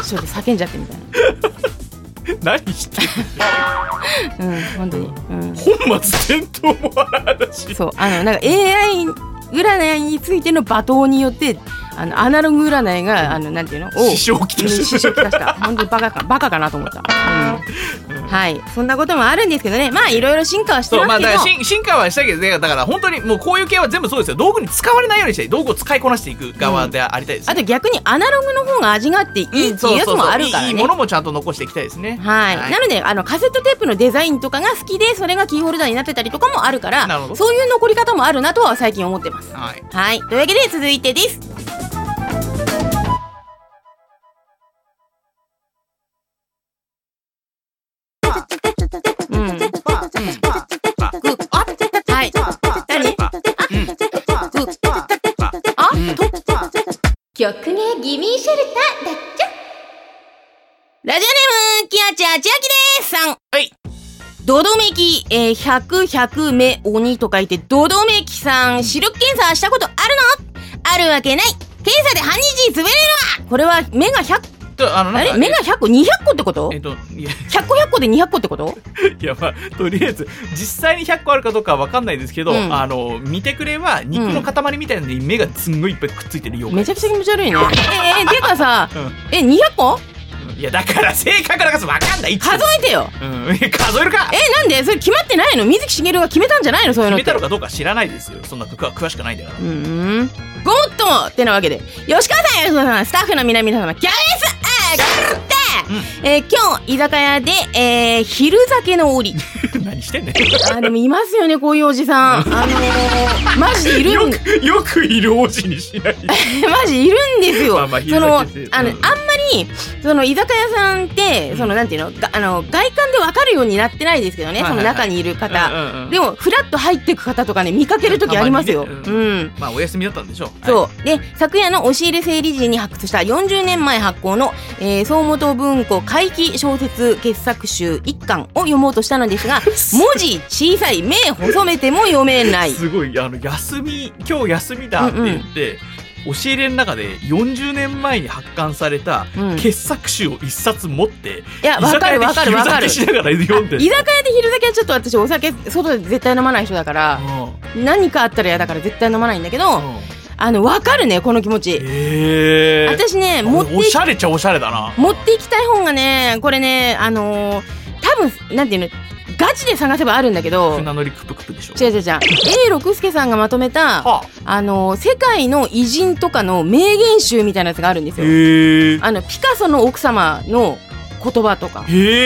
緒で叫んじゃってみたいな。何してるうん本当に、 本末転倒もあるし。 そうなんか AI 占いについての罵倒によってアナログ占いがなんていうの支障をきたした本当にバカかなと思った、はいそんなこともあるんですけどね、まあいろいろ進化はしてますけど、 だから進化はしたけど、ね、だから本当にもうこういう系は全部そうですよ。道具に使われないようにして道具を使いこなしていく側でありたいです、ね、 あと逆にアナログの方が味があっていいっていうやつもあるからね、 いいものもちゃんと残していきたいですね。 はい、なのでカセットテープのデザインとかが好きでそれがキーホルダーになってたりとかもあるから、そういう残り方もあるなとは最近思ってます。はい、というわけで続いてです。曲芸ギミーシェルターだっちゃ。ラジオネームキアチアチアキですさん。 はい。 ドドメキ、100目鬼と書いてドドメキさん、視力検査したことあるの？あるわけない。検査で半日潰れるわ。これは目が100あれ目が100個200個ってこと？いや100個100個で200個ってこと？ いやまあとりあえず実際に100個あるかどうかは分かんないですけど、見てくれは肉の塊みたいなのに目がすんごいいっぱいくっついてるよ。 めちゃくちゃ気持ち悪いね。てかさ、200個？ いやだから正確な数分かんない。 数えてよ。 数えるか。 なんでそれ決まってないの？水木しげるが決めたんじゃないの？そういうのって決めたのかどうか知らないですよ。そんな詳しくないんだから。 ごもっともってなわけで、吉川さんスタッフの皆様ギャース今日居酒屋で、昼酒の折何してんねん。 でもいますよねこういうおじさん。マジでいるよくいるおじにしない。 マジいるんですよ。あんまり居酒屋さんってなんていうの外観で分かるようになってないですけどね、その中にいる方でもフラッと入っていく方とかね見かける時ありますよ。 まあお休みだったんでしょう。 そうで昨夜の押し入れ整理時に発掘した40年前発行の総本文庫怪奇小説傑作集1巻を読もうとしたのですが文字小さい、目細めても読めない。 すごい今日休みだって言って、押し入れの中で40年前に発刊された傑作集を一冊持って、 いや分かる昼酒しながら読んでる。 居酒屋で昼酒はちょっと私お酒外で絶対飲まない人だから、何かあったら嫌だから絶対飲まないんだけど、分かるねこの気持ち。私ねおしゃれっちゃおしゃれだな。 持っていきたい本がねこれね多分なんていうのガチで探せばあるんだけど、 船乗りクプクプでしょ。 違う A 六輔さんがまとめた、世界の偉人とかの名言集みたいなやつがあるんですよ。ピカソの奥様の言葉とか。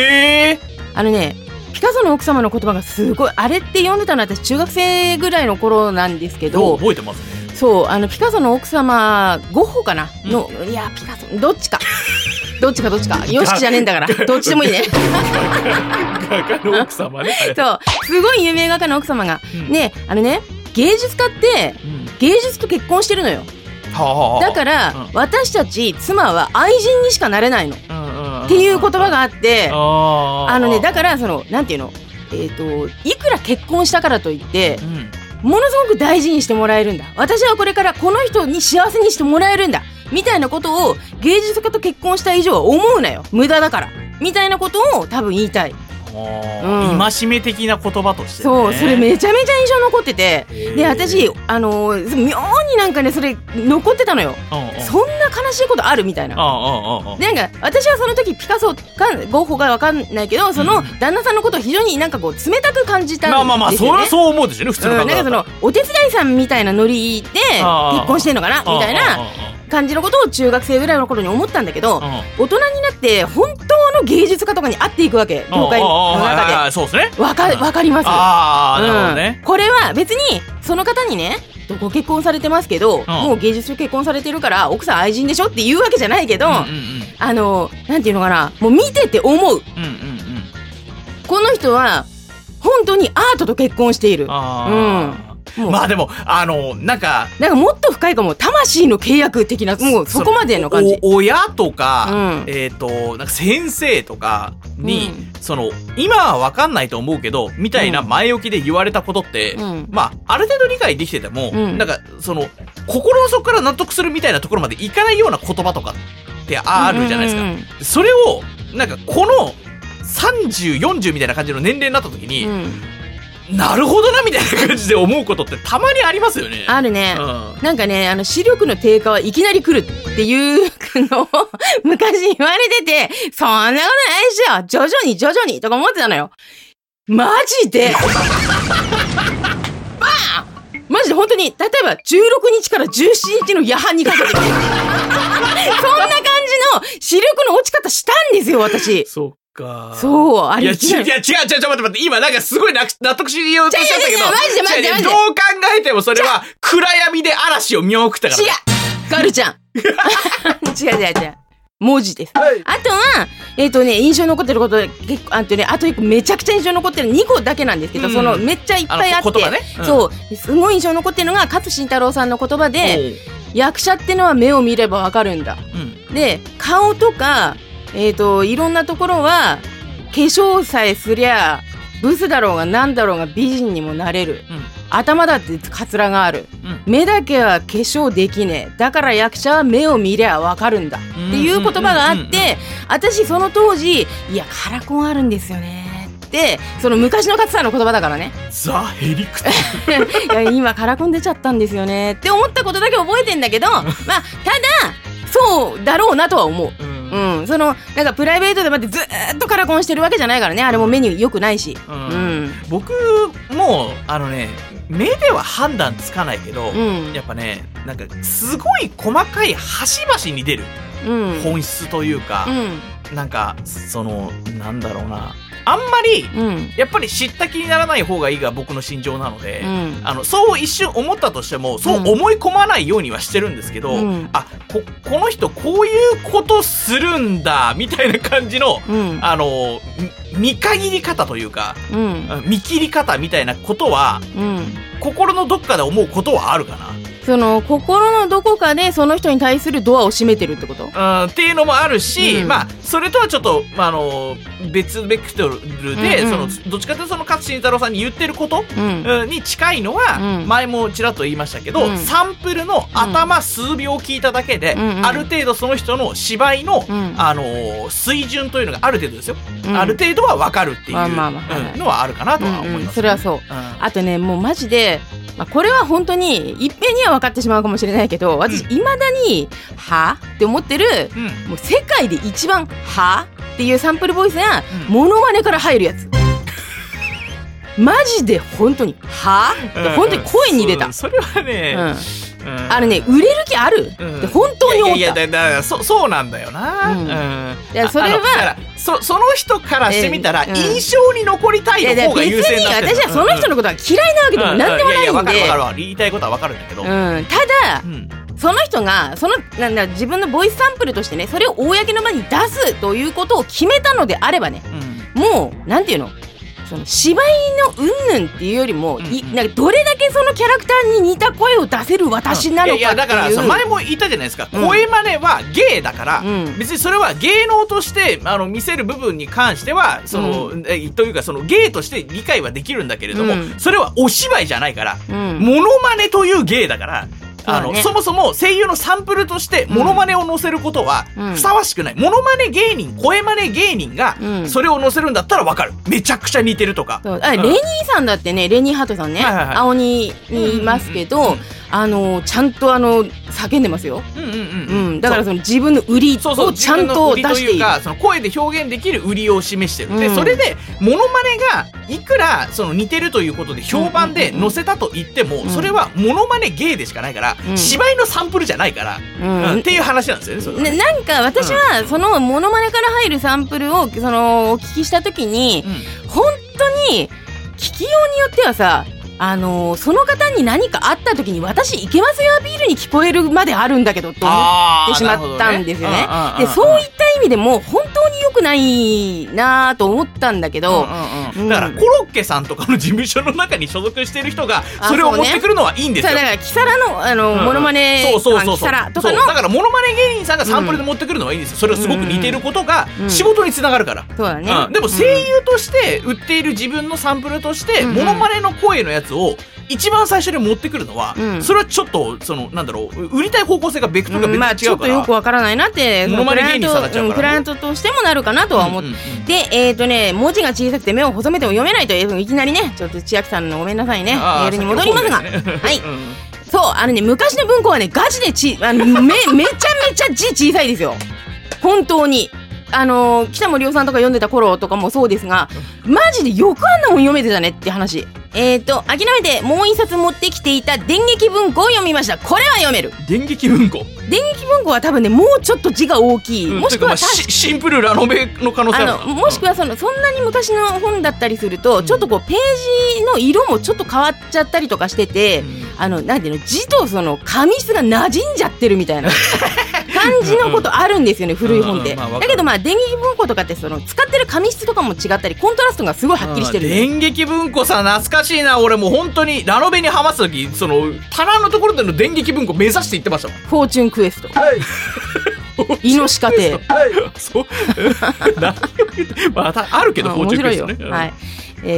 ピカソの奥様の言葉がすごい、あれって読んでたのは私中学生ぐらいの頃なんですけど。 覚えてますね。 そうピカソの奥様ゴッホかなの、いやピカソどっちかよしきじゃねえんだからどっちでもいいね。 画家の奥様ね。 そうすごい有名画家の奥様が、ね芸術家って芸術と結婚してるのよ。だから、私たち妻は愛人にしかなれないの、っていう言葉があって、だからなんていうのいくら結婚したからといって、ものすごく大事にしてもらえるんだ、私はこれからこの人に幸せにしてもらえるんだみたいなことを芸術家と結婚した以上は思うなよ、無駄だからみたいなことを多分言いたい。 戒め的な言葉として、ね、 そうそれめちゃめちゃ印象残ってて、で私妙になんかねそれ残ってたのよ。そんな悲しいことあるみたいな。なんか私はその時ピカソかゴッホか分かんないけど、その旦那さんのことを非常になんかこう冷たく感じたんですよね。 まあそれはそう思うでしょうね、普通の方だったら。 なんかお手伝いさんみたいなノリで結婚してんのかなみたいな感じのことを中学生ぐらいの頃に思ったんだけど、大人になって本当の芸術家とかに会っていくわけ、業界の中で。 そうですね。 わかります。 なるほどね。 これは別にその方にねご結婚されてますけど、もう芸術と結婚されてるから奥さん愛人でしょっていうわけじゃないけど、なんていうのかな、もう見てて思う、この人は本当にアートと結婚している。 まあでもなんかもっと深いかも、魂の契約的な、もうそこまでの感じ。 親とか、なんか先生とかに、今は分かんないと思うけどみたいな前置きで言われたことって、まあある程度理解できてても、なんか心の底から納得するみたいなところまでいかないような言葉とかっってあるじゃないですか、それをなんかこの30、40みたいな感じの年齢になった時に、なるほどなみたいな感じで思うことってたまにありますよね。 あるね、なんかね、視力の低下はいきなり来るっていうのを昔言われてて、そんなことないでしょ、徐々にとか思ってたのよ。マジでバーン、マジで本当に、例えば16日から17日の夜半にかけてそんな感じの視力の落ち方したんですよ、私。 そうか。 そう、あれ。 いや、違う、待って、今なんかすごい納得しようとしちゃったけど。 マジで。 どう考えてもそれは暗闇で嵐を見送ったから。 違うガルちゃん。違う。文字です。はい、あとは、印象に残ってること、結構、あと1個めちゃくちゃ印象に残ってる2個だけなんですけど、そのめっちゃいっぱいあって、 言葉ね、 そう、すごい印象に残ってるのが、勝新太郎さんの言葉で、役者ってのは目を見ればわかるんだ。で、顔とか、いろんなところは化粧さえすりゃブスだろうがなんだろうが美人にもなれる、頭だってカツラがある、目だけは化粧できねえ、だから役者は目を見りゃわかるんだっていう言葉があって、私その当時、いやカラコンあるんですよねって、その昔の勝さんの言葉だからね、 ザ・ヘリクツいや今カラコン出ちゃったんですよねって思ったことだけ覚えてんだけどまあただそうだろうなとは思う。なんかプライベートでまでずーっとカラコンしてるわけじゃないからね、あれも目に良くないし、 僕も目では判断つかないけど、やっぱね、なんかすごい細かい端々に出る、本質というか、なんかなんだろうな、あんまり、やっぱり知った気にならない方がいいが僕の心情なので、そう一瞬思ったとしてもそう思い込まないようにはしてるんですけど、この人こういうことするんだみたいな感じの、見限り方というか、見切り方みたいなことは、心のどっかで思うことはあるかな。 その心のどこかでその人に対するドアを閉めてるってこと？ っていうのもあるし、それとはちょっと、別ベクトルで、どっちかというと勝新太郎さんに言ってること、に近いのは、前もちらっと言いましたけど、サンプルの頭数秒聞いただけで、ある程度その人の芝居の、水準というのがある程度ですよ、ある程度は分かるっていうのはあるかなとは思います。 それはそう。あとね、もうマジでこれは本当にいっぺんには分かってしまうかもしれないけど、私未だにはって思ってる、もう世界で一番はっていうサンプルボイスやモノマネから入るやつ、マジで本当にはって本当に声に出た。 それはね、 あれね、売れる気あるって本当に思った。いやだからそうなんだよな。 いやそれはその人からしてみたら印象に残りたいの方が優先だって。 別に私はその人のことが嫌いなわけでも何でもないんで。 分かる言いたいことは分かるんだけど。 ただその人が自分のボイスサンプルとしてね、それを公の場に出すということを決めたのであればね、もうなんていうの、その芝居の云々っていうよりも、なんかどれだけそのキャラクターに似た声を出せる私なのかっていう。いやだから前も言ったじゃないですか、声真似は芸だから、別にそれは芸能として見せる部分に関してはというか芸として理解はできるんだけれども、それはお芝居じゃないから、モノマネという芸だから。そもそも声優のサンプルとしてモノマネを載せることはふさわしくない。モノマネ芸人、声真似芸人がそれを載せるんだったら分かる。めちゃくちゃ似てるとか。 レニーさんだってね、レニーハトさんね、青鬼にいますけど、ちゃんと叫んでますよ。だから自分の売りをちゃんと出している。 声で表現できる売りを示してる。でそれでモノマネがいくら似てるということで評判で載せたと言っても、それはモノマネ芸でしかないから、芝居のサンプルじゃないから、っていう話なんですよね。 なんか私はそのモノマネから入るサンプルをお聞きした時に、本当に聞きようによってはさ、その方に何かあった時に私いけますよアピールに聞こえるまであるんだけどと思ってしまったんですよね。でそういった意味でも本当に良くないなと思ったんだけど、 だからコロッケさんとかの事務所の中に所属してる人がそれを持ってくるのはいいんですよ。 だからキサラのモノマネキサラとかの、 だからモノマネ芸人さんがサンプルで持ってくるのはいいんですよ。それはすごく似てることが仕事につながるから。 そうだね。 でも声優として売っている自分のサンプルとしてモノマネの声のやつを一番最初に持ってくるのは、それはちょっとなんだろう、売りたい方向性がベクトルが別に違うから、 ちょっとよくわからないなってモノマネ芸人さんになっちゃうから、 クライアントとしてもなるかなとは思って、で文字が小さくて目を細めても読めないといきなりね、ちょっと千秋さんのごめんなさいね、メールに戻りますが、はい、そう昔の文庫はねガチでめちゃめちゃ字小さいですよ、本当に。北森洋さんとか読んでた頃とかもそうですが、マジでよくあんなもん読めてたねって話。諦めてもう一冊持ってきていた電撃文庫を読みました。これは読める。 電撃文庫は多分ねもうちょっと字が大きい、もしくはシンプルラノベの可能性ある。 もしくはそんなに昔の本だったりすると、ちょっとこうページの色もちょっと変わっちゃったりとかしてて、なんていうの、字と紙質が馴染んじゃってるみたいな感じのことあるんですよね、古い本って。だけど電撃文庫とかって使ってる紙質とかも違ったり、コントラストがすごいはっきりしてる。 電撃文庫さ、懐かしいな。俺もう本当にラノベにハマった時、棚のところでの電撃文庫目指して行ってましたもん。 フォーチュンクエスト、イノシカテ、 そうまたあるけど、フォーチュンクエストね。 はい、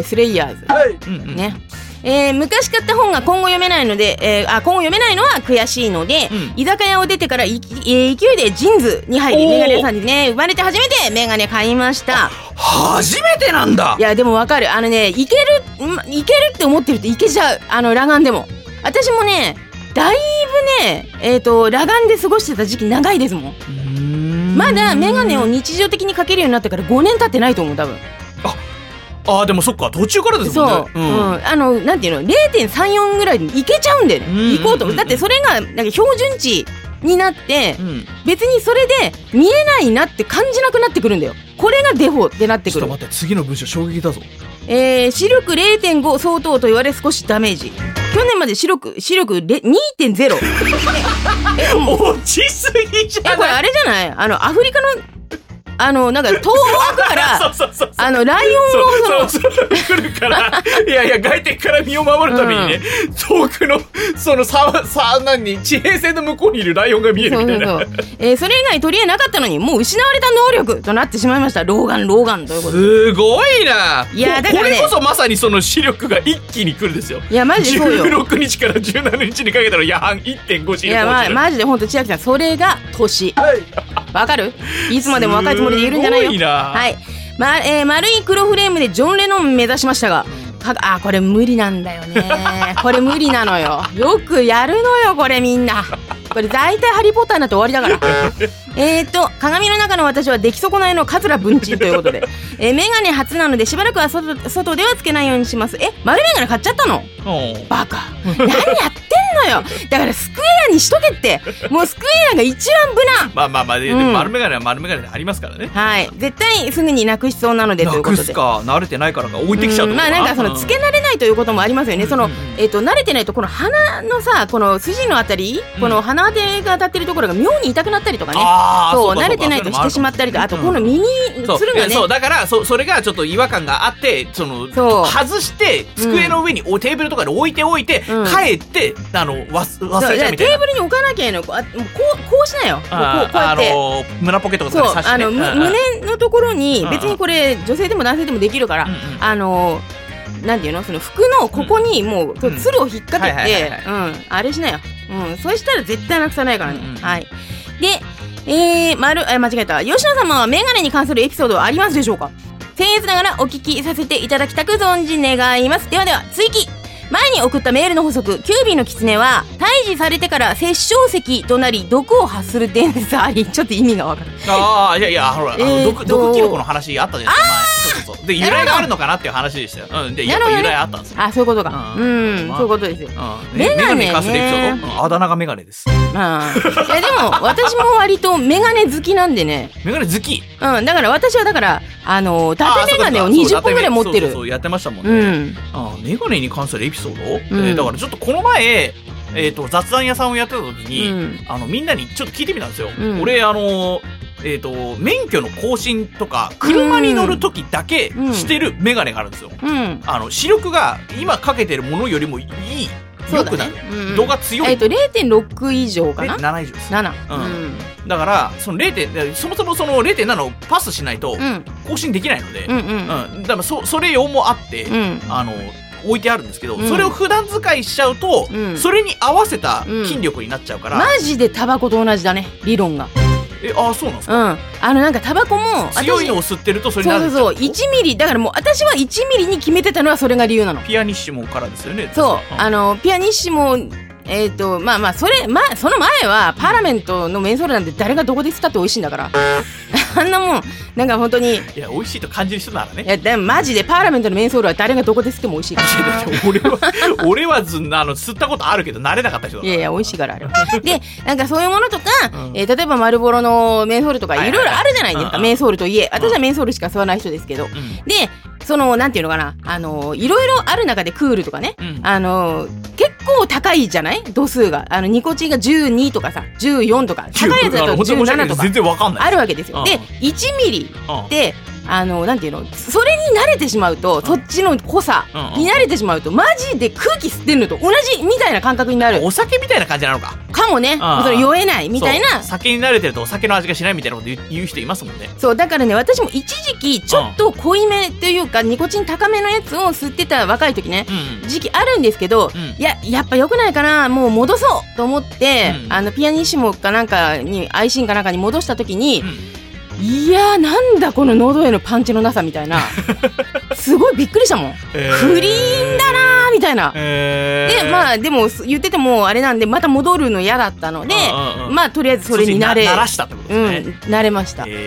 スレイヤーズ、ね。昔買った本が今後読めないので、今後読めないのは悔しいので、居酒屋を出てから勢いでジーンズに入り、メガネ屋さんでね、生まれて初めてメガネ買いました。 初めてなんだ。 いやでもわかる、いけるって思ってるといけちゃう、裸眼でも。私もねだいぶね裸眼で過ごしてた時期長いですもん。まだメガネを日常的にかけるようになってから5年経ってないと思う、多分。 でもそっか、途中からですもんね。 そう、なんていうの、 0.34 ぐらいでいけちゃうんだよね、行こうと。だってそれがなんか標準値になって、別にそれで見えないなって感じなくなってくるんだよ。これがデフォってなってくる。 ちょっと待って、次の文章衝撃だぞ。 視力 0.5 相当と言われ少しダメージ。去年まで視力 2.0 落ちすぎじゃない？ これあれじゃない？アフリカのなんか東北からライオンを来るから、いや外敵から身を守るためにね、遠くの地平線の向こうにいるライオンが見えるみたいな。 それ以外取り柄なかったのに、もう失われた能力となってしまいました。老眼ということで。 すごいな。 いやだからね、 これこそまさに視力が一気に来るですよ。 いやマジでそうよ。 16日から17日にかけたら夜半 1.5 視力。 いやマジで本当千秋さん、それが年。わかる？いつまでも若いつもりでいるんじゃないよ。 すごいな。 はい。丸い黒フレームでジョン・レノン目指しましたが、これ無理なんだよね。これ無理なのよ。よくやるのよこれ、みんな。これ大体ハリーポッターになって終わりだから。鏡の中の私は出来損ないの桂文鎮ということで、メガネ初なのでしばらくは外ではつけないようにします。丸メガネ買っちゃったの？バカ。何やってんのよ。だからスクエアにしとけって。もうスクエアが一番無難。 まあ、でも丸メガネは丸メガネでありますからね。 はい。絶対すぐになくしそうなのでということで。 なくすか、慣れてないからか置いてきちゃうとか。 なんかつけ慣れないということもありますよね。慣れてないとこの鼻のさ、この筋のあたり、この鼻当てが当たってるところが妙に痛くなったりとかね。そう、慣れてないとしてしまったりとか、あとこの耳つるがね。 そう、だからそれがちょっと違和感があって、外して机の上にテーブルとかで置いて帰って忘れちゃうみたいな。 テーブルに置かなきゃいいの。こうしなよ。こうやって。 胸ポケットとかで刺してね。 胸のところに、別にこれ女性でも男性でもできるから、なんていうの、服のここにもうつるを引っ掛けて、あれしなよ。そうしたら絶対なくさないからね。はい。で、間違えた。吉野様はメガネに関するエピソードはありますでしょうか？僭越ながらお聞きさせていただきたく存じ願います。では追記。前に送ったメールの補足、キュービーの狐は退治されてから殺生石となり毒を発する伝説あり。ちょっと意味がわかる。 いやほら、毒キノコの話あったじゃないですか。そうで由来があるのかなっていう話でしたよ。でやっぱ由来あったんですよ。 そういうことか。そういうことですよ。 メガネに関するエピソード、あだ名がメガネです。いやでも私も割とメガネ好きなんでね。 メガネ好き。 だから私は伊達メガネを20本ぐらい持ってる。 そうやってましたもんね。メガネに関するエピソード、だからちょっとこの前雑談屋さんをやってた時に、みんなにちょっと聞いてみたんですよ。俺免許の更新とか車に乗る時だけしてるメガネがあるんですよ。視力が今かけてるものよりもいい。良くなる。度が強い。 0.6 以上かな。 7以上です。 7。 だからそもそもその 0.7 をパスしないと更新できないので、だからそれ用もあって、 置いてあるんですけど、それを普段使いしちゃうと、それに合わせた筋力になっちゃうから、 マジでタバコと同じだね、理論が。 そうなんですか。 なんかタバコも強いのを吸ってるとそれになるんですよ。 そう1ミリだから、もう私は1ミリに決めてたのはそれが理由なの。 ピアニッシモからですよね。 そう、ピアニッシモ、まあその前はパーラメントのメンソールなんて誰がどこで吸ったって美味しいんだからあんなもんなんか本当に、いや美味しいと感じる人ならね。 いやでもマジでパーラメントのメンソールは誰がどこで吸っても美味しいから俺は吸ったことあるけど慣れなかった人だから。 いや美味しいからあれで、なんかそういうものとか、例えばマルボロのメンソールとかいろいろあるじゃないですか、メンソールといえ。私はメンソールしか吸わない人ですけど、でなんていうのかな、いろいろある中でクールとかね、結構高いじゃない、度数が。ニコチンが12とかさ、14とか、高いやつだと17とか全然わかんないあるわけですよ。で1ミリってなんていうの、それに慣れてしまうと、そっちの濃さに慣れてしまうと、マジで空気吸ってんのと同じみたいな感覚になる。 お酒みたいな感じなのかもね。それ酔えないみたいな。 酒に慣れてるとお酒の味がしないみたいなこと言う人いますもんね。 そうだからね、私も一時期ちょっと濃いめというか、ニコチン高めのやつを吸ってた若い時ね、時期あるんですけど、やっぱ良くないかな、もう戻そうと思って、ピアニッシモかなんかに、アイシンかなんかに戻した時に、いやなんだこの喉へのパンチのなさみたいなすごいびっくりしたもん、クリーンだなーみたいな、ででも言っててもあれなんで、また戻るの嫌だったので、とりあえずそれに慣らしたってことですね。 慣れました。ただ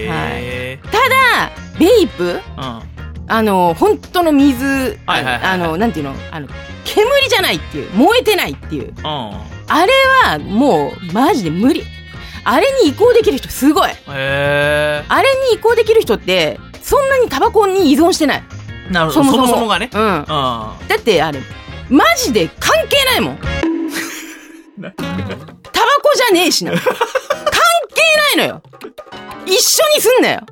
ベイプ、本当の水、なんていうの、煙じゃないっていう、燃えてないっていう、あれはもうマジで無理。あれに移行できる人すごい。あれに移行できる人ってそんなにタバコに依存してない。 なるほど。そもそもがね。 だってあれマジで関係ないもんタバコじゃねえしな関係ないのよ。一緒にすんなよ。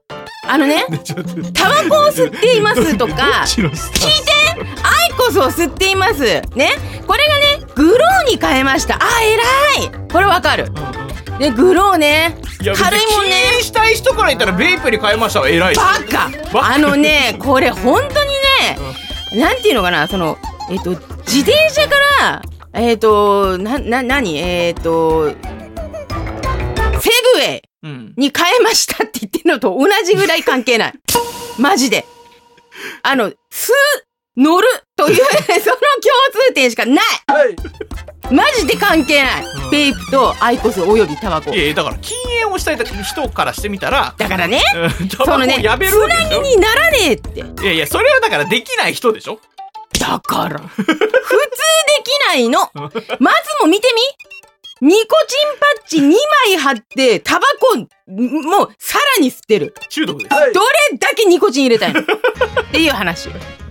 タバコを吸っていますとか聞いて、アイコスを吸っていますね。これがねグローに変えました。偉い。これわかる。でグローね、軽いもんね。 禁煙したい人から言ったらベイプに変えましたわ。偉い。 バカ。これ本当にね、なんていうのかな、自転車からセグウェイに変えましたって言ってるのと同じぐらい関係ないマジで。乗るというその共通点しかない、マジで関係ない、ベイプとアイコスおよびタバコ。 だから禁煙をしたい人からしてみたら、 だからね、つなぎにならねえって。 それはだからできない人でしょ。 だから普通できないのまずも見てみ、ニコチンパッチ2枚貼ってタバコもうさらに吸ってる。 中毒です。 どれだけニコチン入れたいのっていう話。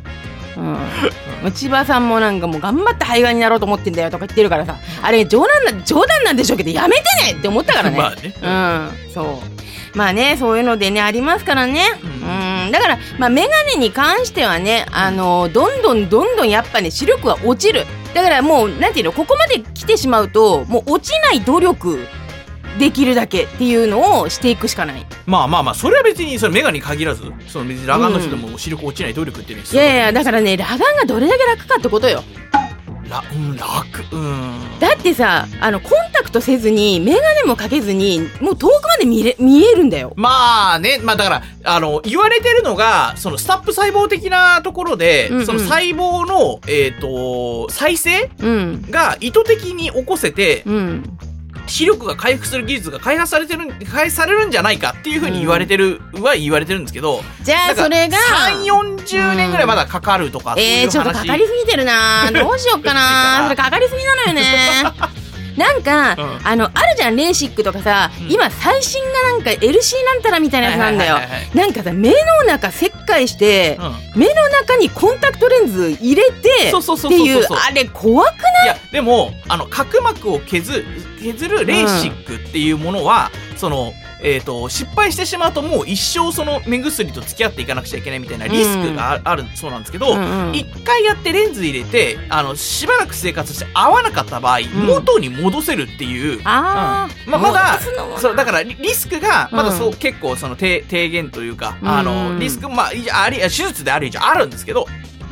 千葉さんもなんかもう頑張って肺がんになろうと思ってんだよとか言ってるからさ、あれ冗談なんでしょうけどやめてねって思ったからね。そうそういうのでねありますからね。だからメガネに関してはね、どんどんやっぱね視力は落ちる。だからもうなんていうの、ここまで来てしまうともう落ちない努力できるだけっていうのをしていくしかない。 それは別にメガネに限らず、別に裸眼の人でも視力落ちない努力っていうのは、 いやだからね、裸眼がどれだけ楽かってことよ。 楽。 だってさ、コンタクトせずにメガネもかけずにもう遠くまで見えるんだよ。 だから言われてるのがスタップ細胞的なところで、その細胞の再生が意図的に起こせて、視力が回復する技術が開発されるんじゃないかっていうふうに言われてるんですけど、 じゃあそれが 3-40年ぐらいまだかかるとか、そういう話。 ちょっとかかりすぎてるなどうしよっかなそれかかりすぎなのよねなんか、あるじゃんレーシックとかさ、今最新がなんか LC なんたらみたいなやつなんだよ。なんかさ、目の中切開して、目の中にコンタクトレンズ入れてっていう、あれ怖くない？ いやでも角膜を削るレーシックっていうものは、失敗してしまうともう一生目薬と付き合っていかなくちゃいけないみたいなリスクがあるそうなんですけど、一回やってレンズ入れてしばらく生活して合わなかった場合、元に戻せるっていう、まだそうだからリスクがまだ結構低減というか、リスク手術である以上あるんですけど、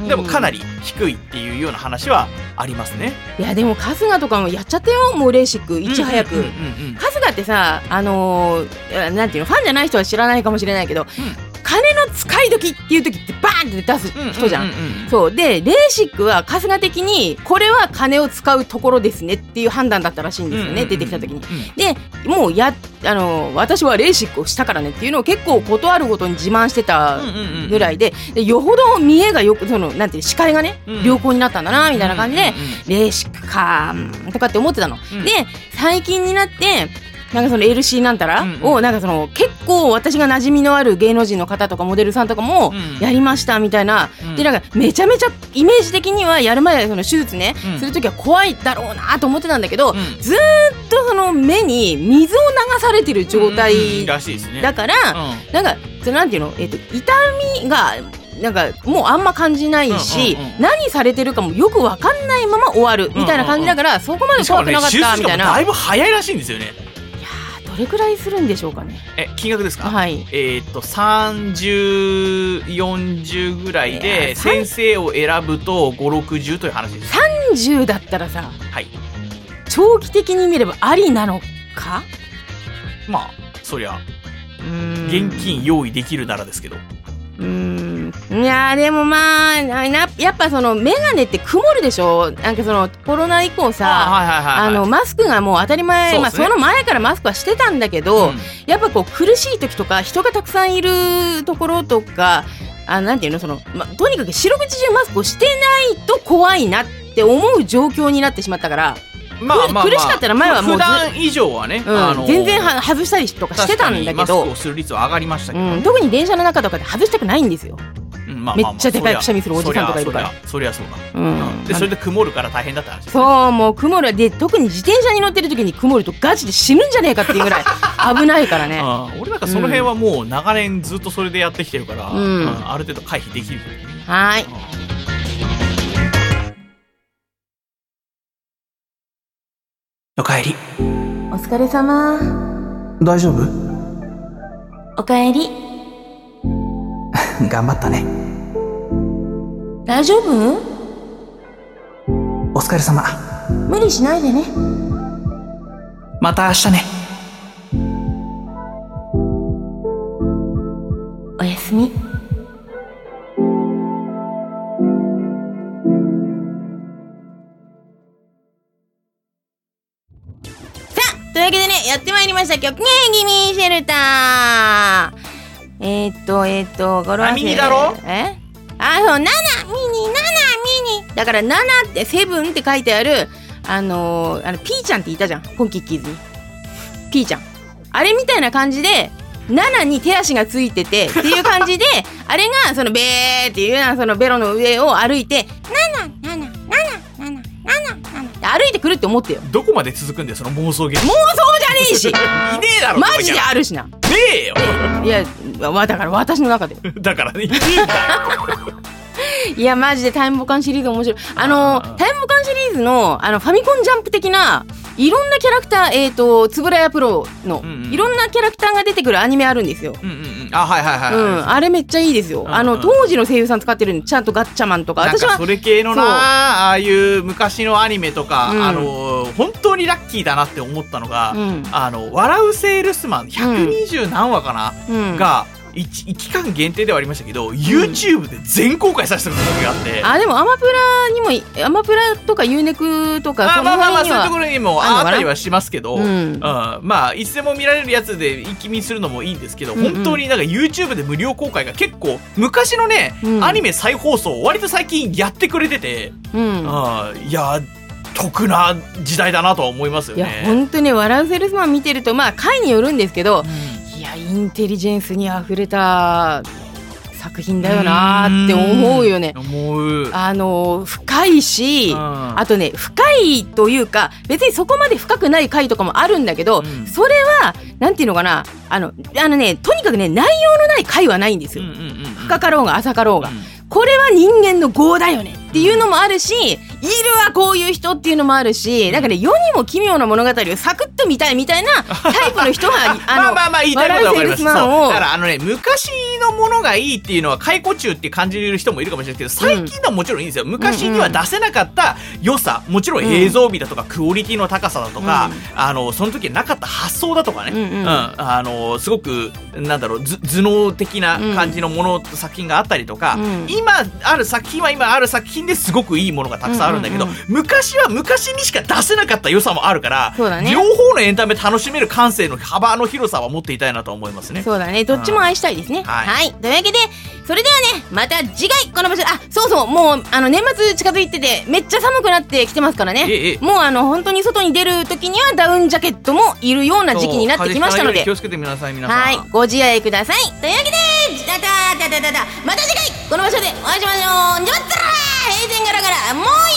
でもかなり低いっていうような話はありますね。 いやでも春日とかもやっちゃったよ、もうレーシックいち早く。春日ってさ、なんていうの、ファンじゃない人は知らないかもしれないけど、金の使い時っていう時ってバーンって出す人じゃん。そうで、レーシックは春日的にこれは金を使うところですねっていう判断だったらしいんですよね、出てきた時に。でもう私はレーシックをしたからねっていうのを結構ことあるごとに自慢してたぐらいで、よほど見栄がよく、なんていう視界がね、良好になったんだなみたいな感じで、レーシックかとかって思ってたの。で最近になってなんかその LC なんたらをなんかその結構私が馴染みのある芸能人の方とかモデルさんとかもやりましたみたいな、でなんかめちゃめちゃイメージ的にはやる前その手術ねするときは怖いだろうなと思ってたんだけど、ずーっとその目に水を流されてる状態だから、なんかなんていうの、痛みがなんかもうあんま感じないし、何されてるかもよく分かんないまま終わるみたいな感じだから、そこまで怖くなかったみたいな。 だいぶ早いらしいんですよね。 どれくらいするんでしょうかね。 金額ですか。 はい。 30、40ぐらいで先生を選ぶと5、60という話です。 30だったらさ、 はい、 長期的に見ればありなのか。 まあそりゃ現金用意できるならですけど。 いやでもまあやっぱそのメガネって曇るでしょ。なんかそのコロナ以降さ、マスクがもう当たり前、まあその前からマスクはしてたんだけど、やっぱこう苦しい時とか人がたくさんいるところとか、なんていうの、そのとにかく四六時中マスクをしてないと怖いなって思う状況になってしまったから。苦しかったら前はもう普段以上はね、 全然外したりとかしてたんだけど、 マスクをする率は上がりましたけど、 特に電車の中とかで外したくないんですよ。めっちゃでかいくしゃみするおじさんとかいるから。 そりゃそうだ。でそれで曇るから大変だった話。 そう、もう曇るで、特に自転車に乗ってる時に曇るとガチで死ぬんじゃねえかっていうぐらい危ないからね。 俺なんかその辺はもう長年ずっとそれでやってきてるから、ある程度回避できる。 はい。 おかえり。 お疲れ様。 大丈夫？ おかえり。 頑張ったね。 大丈夫？ お疲れ様。 無理しないでね。 また明日ね。 おやすみ。というわけでね、やってまいりました曲芸気味シェルター。語呂合わせ。 ミニだろ？ そう、7ミニだから7ってセブンって書いてあるピーちゃんっていたじゃん、ポンキッキーズにピーちゃん、あれみたいな感じで7に手足がついててっていう感じであれがそのベーっていうそのベロの上を歩いて歩いてくるって思ってよ。 どこまで続くんだよその妄想ゲーム。 妄想じゃねえしいねえだろマジであるしな。ねえよ。 いやだから私の中でだからねいやマジでタイムボカンシリーズ面白い。タイムボカンシリーズのファミコンジャンプ的ないろんなキャラクター、つぶらやプロのいろんなキャラクターが出てくるアニメあるんですよ。あれめっちゃいいですよ。当時の声優さん使ってるんで、ちゃんとガッチャマンとか。 私はそれ系のな、ああいう昔のアニメとか、本当にラッキーだなって思ったのが、笑うセールスマン120何話かな、が期間限定ではありましたけど、YouTube で全公開させてる時があって、 でもアマプラとか UNEXT とかそういうところにもあったりはしますけど、まあいつでも見られるやつで一気見するのもいいんですけど、本当になんか YouTube で無料公開が結構昔のね、アニメ再放送割と最近やってくれてて、いや得な時代だなとは思いますよね。 いや本当に笑うセールスマン見てると、まあ回によるんですけど、いやインテリジェンスにあふれた作品だよなって思うよね。深いし、あとね深いというか別にそこまで深くない回とかもあるんだけど、それはなんていうのかな、とにかくね内容のない回はないんですよ。深かろうが浅かろうが、これは人間の業だよねっていうのもあるし、 いるわこういう人っていうのもあるし、なんかね世にも奇妙な物語をサクッと見たいみたいなタイプの人がまあ言いたいことは分かります。だから昔のものがいいっていうのは解雇中って感じる人もいるかもしれないですけど、最近のはもちろんいいんですよ。昔には出せなかった良さ、もちろん映像美だとかクオリティの高さだとか、その時なかった発想だとかね、すごくなんだろう頭脳的な感じのもの、作品があったりとか、今ある作品は今ある作品ですごくいいものがたくさんあるんだけど、昔は昔にしか出せなかった良さもあるから、両方のエンタメ楽しめる感性の幅の広さは持っていたいなと思いますね。 そうだね、どっちも愛したいですね。はい、というわけでそれではね、また次回この場所で、そうもう年末近づいててめっちゃ寒くなってきてますからね、もう本当に外に出る時にはダウンジャケットもいるような時期になってきましたので、 気をつけて皆さんはい、ご自愛ください。というわけでまた次回この場所でお会いしましょう。じゃあまたら閉店ガラガラもう